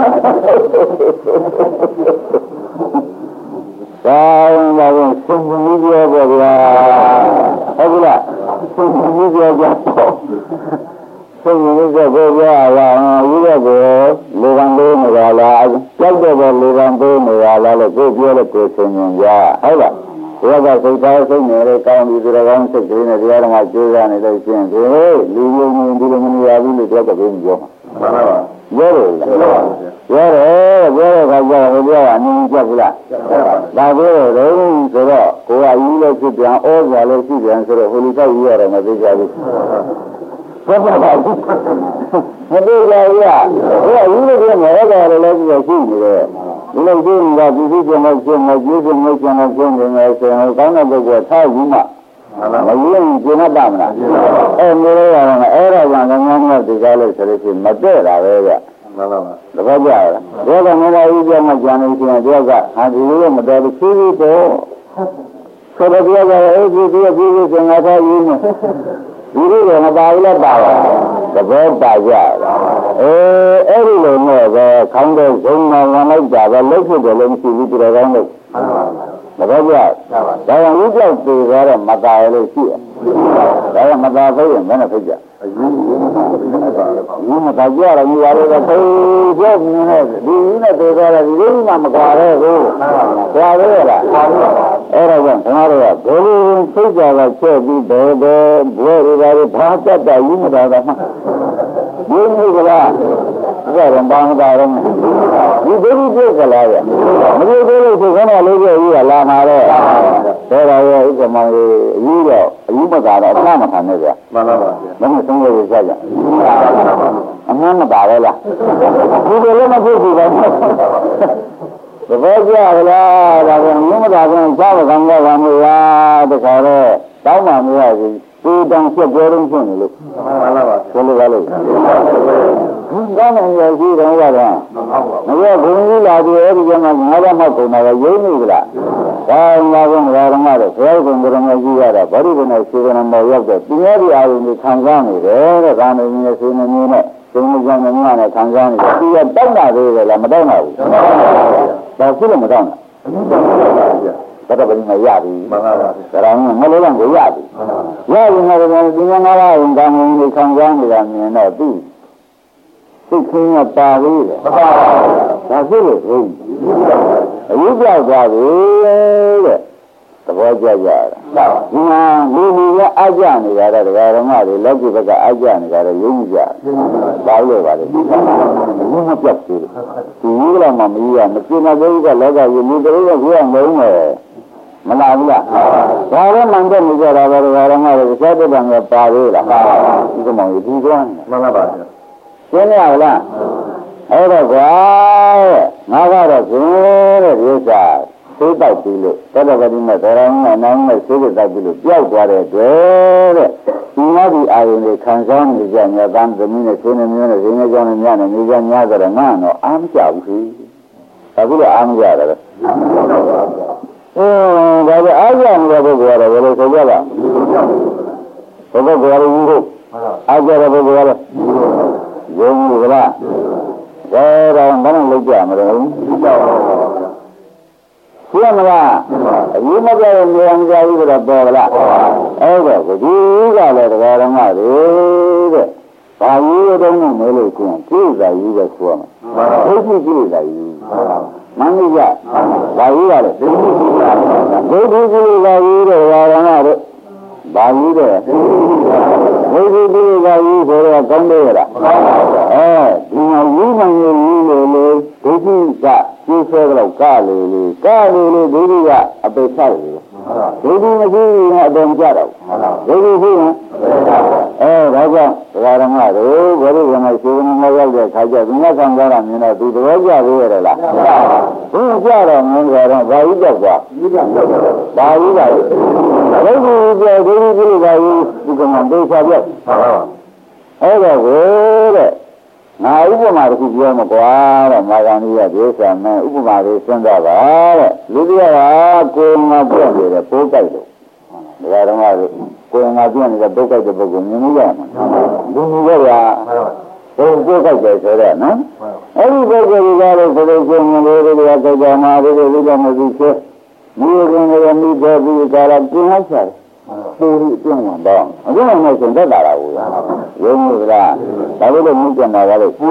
ဒါရင်တော့ဆုံးမကြီးပြောပါဗျာဟုတ်ကဲ့ဆုံးမကြီးပြောကြဆုံးမကြီးပြောကြရအောင်ယူရကိုလေကံပေးနေရလားကြောက်တဲ့လေကံပေးနေရလားလို့ကိုပြောလို့ကိုဆုံးရင်ကြဟုတ်လားဘုရားကစိတ်သားစိတ်နဲ့ကောင်းပြီးဒီကောင်းစိတ်ကလေးနဲ့တရားတော်မှာကျိုးစားနေလို့ရှိရင်ဒီလူမျိုးမျိုးဒီလိုမနေရဘူးလို့ပြောတော့ပြောမှာမှန်ပါပါပြောတယ်လားပြောတယ်ပြောတဲ့ခါကျတော့ဘုရားကအနည်းကြက်ဘူးလားဒါပြောတယ်ဆိုတော့ကိုယ်ကယူလို့ဖြစ်ပြန်ဩဇာလို့ရှိပြန်ဆိုတော့ဟိုလူတော့ယူရတယ်မသိကြဘူးဘယ်ပါဘူးမသိကြဘူးလားဘုရားယူလို့ပြန်ဩဇာလည်းရှိနေတယ်ဒီလိုကျင်းတာဒီဒီကျင်းမကျင်းမကျင်းကျင်းမကျင်းမကျင်းနေတယ်ဆိုရင်ကောင်းတဲ့ပုဂ္ဂိုလ်ထားယူမှမယူရင်ကျင်းတတ်မလားအဲမျိုးရအောင်အဲ့ဒါကြောင့်ငန်းငန်းဒီကားလို့ဆိုလို့ရှိရင်မတည့်တာပဲဗျမှန်ပါပါတပတ်ကြရလားဒီကငါးဦးပြမကြံနေရှင်ဒီကဟာဒီလိုမတော်ဘူးဖြည်းဖြည်းတော့ဆိုတော့ဒီကအဲ့ဒီဒီဖြည်းဖြည်းစင်ငါထားယူနေဒီလိုကမပါဘူးလားပါပါသဘောပါကြအဲအဲ့ဒီလိုနဲ့ပဲခေါင်းတဲ့ဇုံမှာဝင်လိုက်တာပဲလှုပ်ဖြစ်တယ်လို့မရှိဘူးတော်ကောင်းလို့သဘောကျဒါကြောင့်ဥပ္ပဒေကတော့မတာရလို့ရှိတယ်ဒါကမတာသိရင်မနဲ့ဖြစ်ကြအရင်ကမတာကြရတော့မြားလို့သိပြောနေတယ်ဒီနဲ့တွေ့ကြတယ်ဒီလိုမှမကွာတော့ဘူးကွာသေးလားအဲ့ဒါကြောင့်ကျွန်တော်တို့ကဘယ်လိုသိကြတာချက်ပြီးဘယ်ဘယ်ဘယ်လိုဘာတတ်တာယူမတာကမှဘုန်းကြီးကလားဘရင်တောင်းတာတော့ဒီဒိဋ္ဌိပြည့်ကြလားရဲ့မပြည့်သေးလို့ဆိုခေါင်းလေးပြည့်ကြီးကလာမှာတော့ဒါတော့ရဲ့ဥက္ကမောင်ကြီးအကြီးတော့အကြီးမကာတော့အမှမခံနဲ့ဗျာမှန်ပါပါဗျာမင်းဆုံးလို့ရကြအမှန်မပါပဲလားဒီလိုလည်းမဖြစ်ဘူးပဲသဘောကျလားဒါကမြင်မသာဘူးစားမခံရပါဘူးလားတခါတော့တောင်းမှမရဘူးဒီတောင်ချက်ပြောလို့ဖြစ်နေလို့မှန်ပါပါဘယ်လိုပါလို့ဒီကောင်းတဲ့ရရှိတော့ရတော့မရဘုံကြီးလာပြီးအဲ့ဒီကမှငါးပါးမှပုံမှာရုံးနေကြလားဒါငါကငါရမတော့ဘယ်ကုံကရမကြီးရတာဗရိဒနဲ့စေကနမောရောက်တဲ့ပြင်းရတဲ့အာရုံကိုခံစားနေတယ်တဲ့ဒါနဲ့မြင်စေနေနေနဲ့သုံးကြံနေမှလည်းခံစားနေတယ်ဒီကတောက်တာသေးတယ်လားမတောက်နိုင်ဘူးဒါဖြစ်လို့မတောက်နိုင်ဘယ်တော့မှမရဘူးမှန်ပါပါဒါတော့မလို့လည်းကိုရပြီရရင်လည်းဒီငါးပါးဝင်ကောင်းကိုခံစားနေတာမြင်တော့သူသိခင်းကပါသေးတယ်မှန်ပါပါဒါဖြစ်လို့ဘုန်းအယူပြောက်သွားပြီတဲ့သဘောကျကြတာဒီမှာလူကြီးကအကြနေတာတဲ့ဒကာရမတွေလက်ကြီးဘက်ကအကြနေတာတဲ့ယုံကြပါလို့ပါလေဘုန်းမပြတ်သေးဘူးဒီလိုမှမကြီးရမကျင်တဲ့ဘုရားလောကကြီးလူတွေကပြောင်းလုံးတယ်မလားဘူးလားဒါလည်းမှန်တယ်နေကြတာပဲဒကာရမတွေသက်သက်တံပါသေးလားဒီကမောင်ကြီးဒီကွန်းမှန်ပါပါရှင်းရလားအဲ့တော့ကွာငါကတော့ရှင်တဲ့ဒီဥစ္စာသိတောက်ပြီလို့သောတပတိနဲ့သောရမနဲ့နောင်နဲ့သိတောက်ပြီလို့ပြောက်သွားတဲ့တွေ့တဲ့ဒီမှာဒီအာယုန်တွေခံစားနေကြညတန်းသမီးနဲ့ဆွေးနေမျိုးနဲ့ရင်းနေကြောင်းနဲ့ညနဲ့နေကြညဆိုတော့ငါတော့အားမကြဘူးအခုလည်းအားမကြတယ်အင်းဒါပဲအားရနေတဲ့ပုဂ္ဂိုလ်ကတော့ဘယ်လိုဆိုကြပါဘုပုဂ္ဂိုလ်ရည်လို့အားကြတဲ့ပုဂ္ဂိုလ်ကတော့ယုံကြည်ကြလားဒါတော့ဘာလို့လုပ်ကြမလဲရှင်းမလားအရင်မပြောရင်ဉာဏ်ကြားပြီးတော့ပေါ်လားအဲ့တော့ဒီကလည်းတရားဓမ္မတွေတဲ့ဘာကြီးတုံးနဲ့မဲလို့ကျင်ကိစ္စကြီးပဲဆိုရမယ်ဒိဋ္ဌိကိစ္စကြီးမင်းကြီးကဘာကြီးကလဲဒိဋ္ဌိကိစ္စဒိဋ္ဌိကိစ္စကြီးတဲ့တရားဓမ္မတွေဘာကြီးတဲ့ဒိဋ္ဌိကိစ္စကြီးဆိုတော့ကောင်းတယ်လားအဲဒီမှာယူမှန်ယူလို့လေဒိဋ္ဌိကကျိုးဆွဲတော့ကလေလေကလေလေဒိဋ္ဌိကအပေချလေဒိဋ္ဌိမရှိရင်အတုံကြတော့ဒိဋ္ဌိရှိရင်အဲဒါကြောင့်ဒကာရမတို့ဘယ်လိုမှရှိနေမရောက်တဲ့ခါကျဒီမှာခံကြတာမြင်တော့ဒီတော်ကြသေးရလားဘုရားကြတော့မင်းကတော့ဘာကြီးကြောက်သွားဘာကြီးပါလဲဒိဋ္ဌိပြောဒိဋ္ဌိပြုလို့ဘာကြီးဒီကမှဒေသပြောက်အဲ့တော့ကိုတဲ့ငါဥပမာတစ်ခုပြောမှာကွာတဲ့မာဂန္ဒီရဒေသမဲဥပမာလေးစဉ်းစားပါတဲ့လူတွေကကိုယ်ငါပြည့်နေတယ်ပိုးကြိုက်လို့ဒါကြတော့ကိုယ်ငါပြည့်နေတဲ့ပိုးကြိုက်တဲ့ပုဂ္ဂိုလ်မြင်လို့ရမှာလူမျိုးကဘယ်ကိုယ်ကြိုက်တယ်ဆိုတော့နော်အဲ့ဒီပုဂ္ဂိုလ်တွေကလည်းဆိုလို့ရှိရင်လူတွေကကြောက်ကြမှာတွေလူကမသိသေးဘူးမိခင်တွေမိဘပြီးကြတာကျင်းလိုက်ချတယ်သူ့အတွင်းဝင်တော့အခုမှမရှင်တတ်တာလားဘူးရင်းနေလားဒါလို့လည်းမြင့်ကြမှာပါလို့ရှ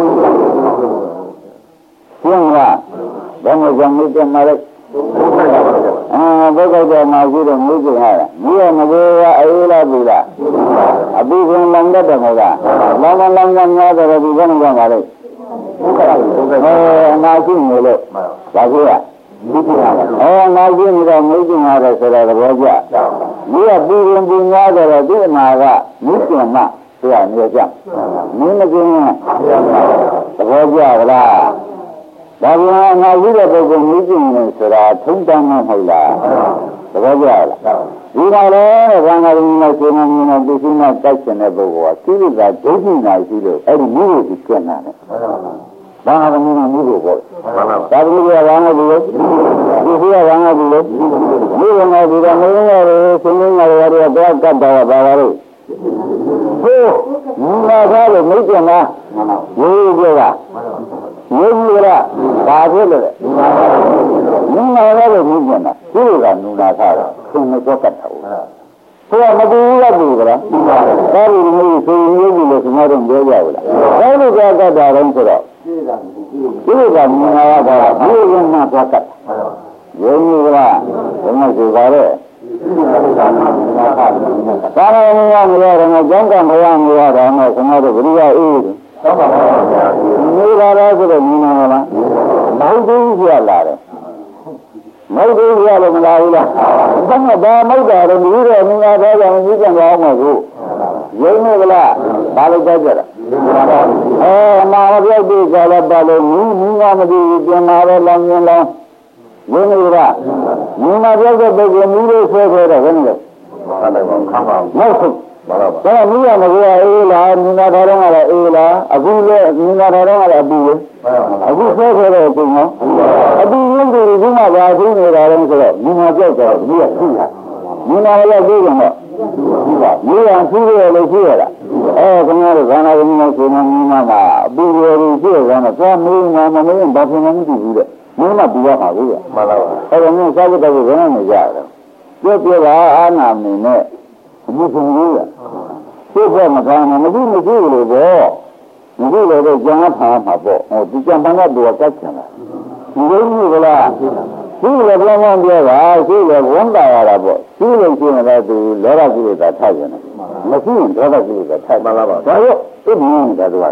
င်းလားဘာမှကြောင့်မြင့်ကြမှာလဲအာဘုက္ခတော်မှာရှိတဲ့မြင့်ကြဟာမြင့်ရမလို့အေးလားဘူးလားအပိကံလမ်းတတ်တယ်မဟုတ်လားလမ်းလမ်းလမ်းများတယ်ဒီဘယ်နဲ့ကြောင့်ပါလဲအဲအနာရှိနေလို့ဒါကြီးကအဲငါကြည့်နေတော့မိကျင်ရတယ်ဆိုတော့သဘောကျဒီကပြည်ရင်ပြည်များတယ်ဒီအမှာကမိကျင်မှတရားနေကြမင်းမကျင်သဘောကျလားဒါပြန်ငါကြည့်တဲ့ပုဂ္ဂိုလ်မိကျင်နေဆိုတာထုံးတမ်းမဟုတ်လားသဘောကျလားဒီကလည်းဘာသာရေးနဲ့ရှင်မင်းနဲ့သိရှိနဲ့တိုက်ရှင်တဲ့ပုဂ္ဂိုလ်ကကိလေသာဒိဋ္ဌိနာရှိလို့အဲ့ဒီမျိုးကိုကျင့်တာလေဘာသာရေးနဲ့မျိုးကိုပေါ့ဒါဘူးကဘာမှမလုပ်ဘူးဒီကဘာမှမလုပ်ဘူးဒီကနေ့ဒီကမင်းရတယ်ရှင်မင်းရတယ်တော့တော့ကတ်တော့ပါပါလို့ဟိုငါကားလို့မိတ်ကနာရေးကြတာရေးကြတာဘာဖြစ်လို့လဲငါကားလို့မိတ်ကနာဒီကနူနာထားတော့ရှင်မတော့ကတ်တော့ဟိုကမကူရဘူးကလားဒါလို့မျိုးဆိုမျိုးကြီးလို့ကျွန်တော်တို့ပြောကြဘူးလားဒါလို့ကတ်တာတော့ဆိုတော့ဒီကမြင်ရတာဒီကမှသွားကတ်ယုံကြည်လားဘယ်မှာဆိုပါလဲသာရမရမရတော့ကျောင်းကမရမရတော့ကျွန်တော်တို့ဘုရားအေးသောပါပါဘုရားမိပါလေပြလာတယ်မဟုတ်ဘူးရလို့မလာဘူးလားဘာမှဘာမဟုတ်တာတော့ဒီလိုမြင်လာတော့ကြောင့်ကြီးကြံသွားမှာကိုရင်းနေကလားဘာလို့ကြကြတာအဲမာမပြောက်ပြီးကြတော့ဘာလို့မင်းမင်းကမသိဘူးပြန်လာတော့လောင်မြင်လောင်ရင်းနေကလားမင်းမပြောက်တဲ့ပုဂ္ဂိုလ်မျိုးလေးဆွဲဆွဲတော့ဘယ်နဲ့လဲဟုတ်တယ်ခါပါမဟုတ်ဘူးဘာလို့လဲဒါကမိရမကွာအေးလားမြင်လာတော့ကလည်းအေးလားအခုလည်းမြင်လာတော့ကလည်းအပူပဲအခုဆွဲဆွဲတော့ပုံနော်အပူရင်းတွေဒီမှာပါသိနေတာလည်းဆိုတော့မြင်လာပြောက်တော့ဒီကသိတာမြင်လာလည်းသိကြတော့မြင်ရသိရလို့ရှိရတာအဲခင်ဗျားတို့ခန္ဓာကိုယ်နဲ့ရှင်နေမြင်မှာအပူရည်ရှိရတော့သွားမင်းမမမင်းဘာဖြစ်မှမသိဘူးတဲ့မင်းမပူရမှာဘူးကမှန်ပါပါအဲ့တော့မင်းစားကြတဲ့ဘယ်နဲ့နေကြတယ်ပြောပြပါအာနာမင်းနဲ့အမှုဆုံးကြီးကသိဖို့မကောင်းဘူးမကြည့်မကြည့်လို့ပေါ့မကြည့်လို့တော့ကြံဖားမှာပေါ့ဟိုဒီကြံပန်းကတော့ကတ်ချင်တာဒီလိုမျိုးကလားရှိလည်းဘယ်မှမပြောပါရှိလည်းဝန်တာရတာပေါ့ရှိလို့ရှိရင်လည်းသူလောဘကိလေသာထားကြတယ်မရှိရင်ဒေါသကိလေသာထားမှလာပါဒါရောသိမြင်တယ်သူက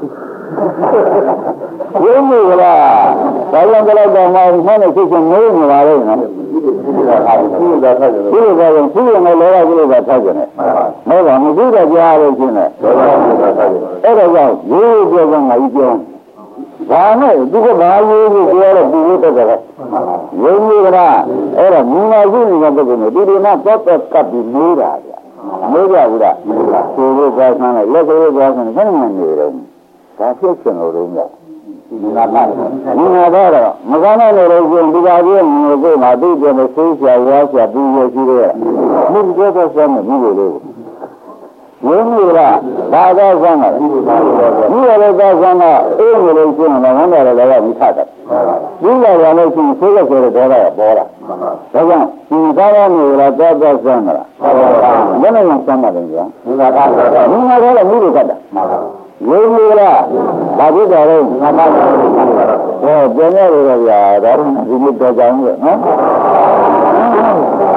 ဘယ်လိုကလားဘာလို့ကြတော့မှမနဲ့စိတ်ချင်းနေနေပါလဲနော်ရှိတာထားကြတယ်ရှိတယ်ရှိရင်ရှိရင်လည်းလောဘကိလေသာထားကြတယ်မဟုတ်ပါဘူးမရှိတော့ကြားလို့ရှိရင်ဒေါသကိလေသာထားကြတယ်အဲ့ဒါကြောင့်ရိုးရိုးပြောကငါကြီးပြောဘာနဲ့ဒီကဘာရိုးရိုးပြောတော့ဒီလိုတက်တယ်ရင်းကြီးကလားအဲ့တော့မြင်လာရှိနေတဲ့ပုဂ္ဂိုလ်မျိုးဒီဒီနာတော့တော့ကပ်ပြီးနေးတာဗျနေးကြဘူးလားကိုယ်ကိုသွားဆန်းလိုက်လက်ကိုသွားဆန်းခဏမှနေတယ်ဒါဖြစ်ချင်လို့တော့မြတ်ဒီနာပါဒီနာတော့မကောင်းတဲ့လူတွေရှင်ဒီပါကြီးမျိုးကိုမှသိတယ်လို့ဆိုးချာရွာချာပြီးရရှိတယ်မြင့်တဲ့တော့ဆန်းနေပြီလို့ရင်းကြီးကဘာသာဆန်းတာလဲဒီရတဲ့သာဆန်းတာအေးနေလို့ရှိရင်လည်းဝမ်းတယ်လည်းလည်းမိထတာဒီလာရလို့ရှိရင်ဆိုးရဆိုတဲ့ဒေါသကပေါ်လာဒါကြောင့်ဒီသာရနေလားသာသာဆန်းတာဘယ်နဲ့ဆန်းတာလဲကြာဒီသာသာဒီမှာတော့မိတွေကတ်တာရင်းကြီးကဘာဖြစ်ကြလဲငါပါဟောပြန်ရတယ်ဗျာဒါဒီလိုတော့ကြောင်းလို့နော်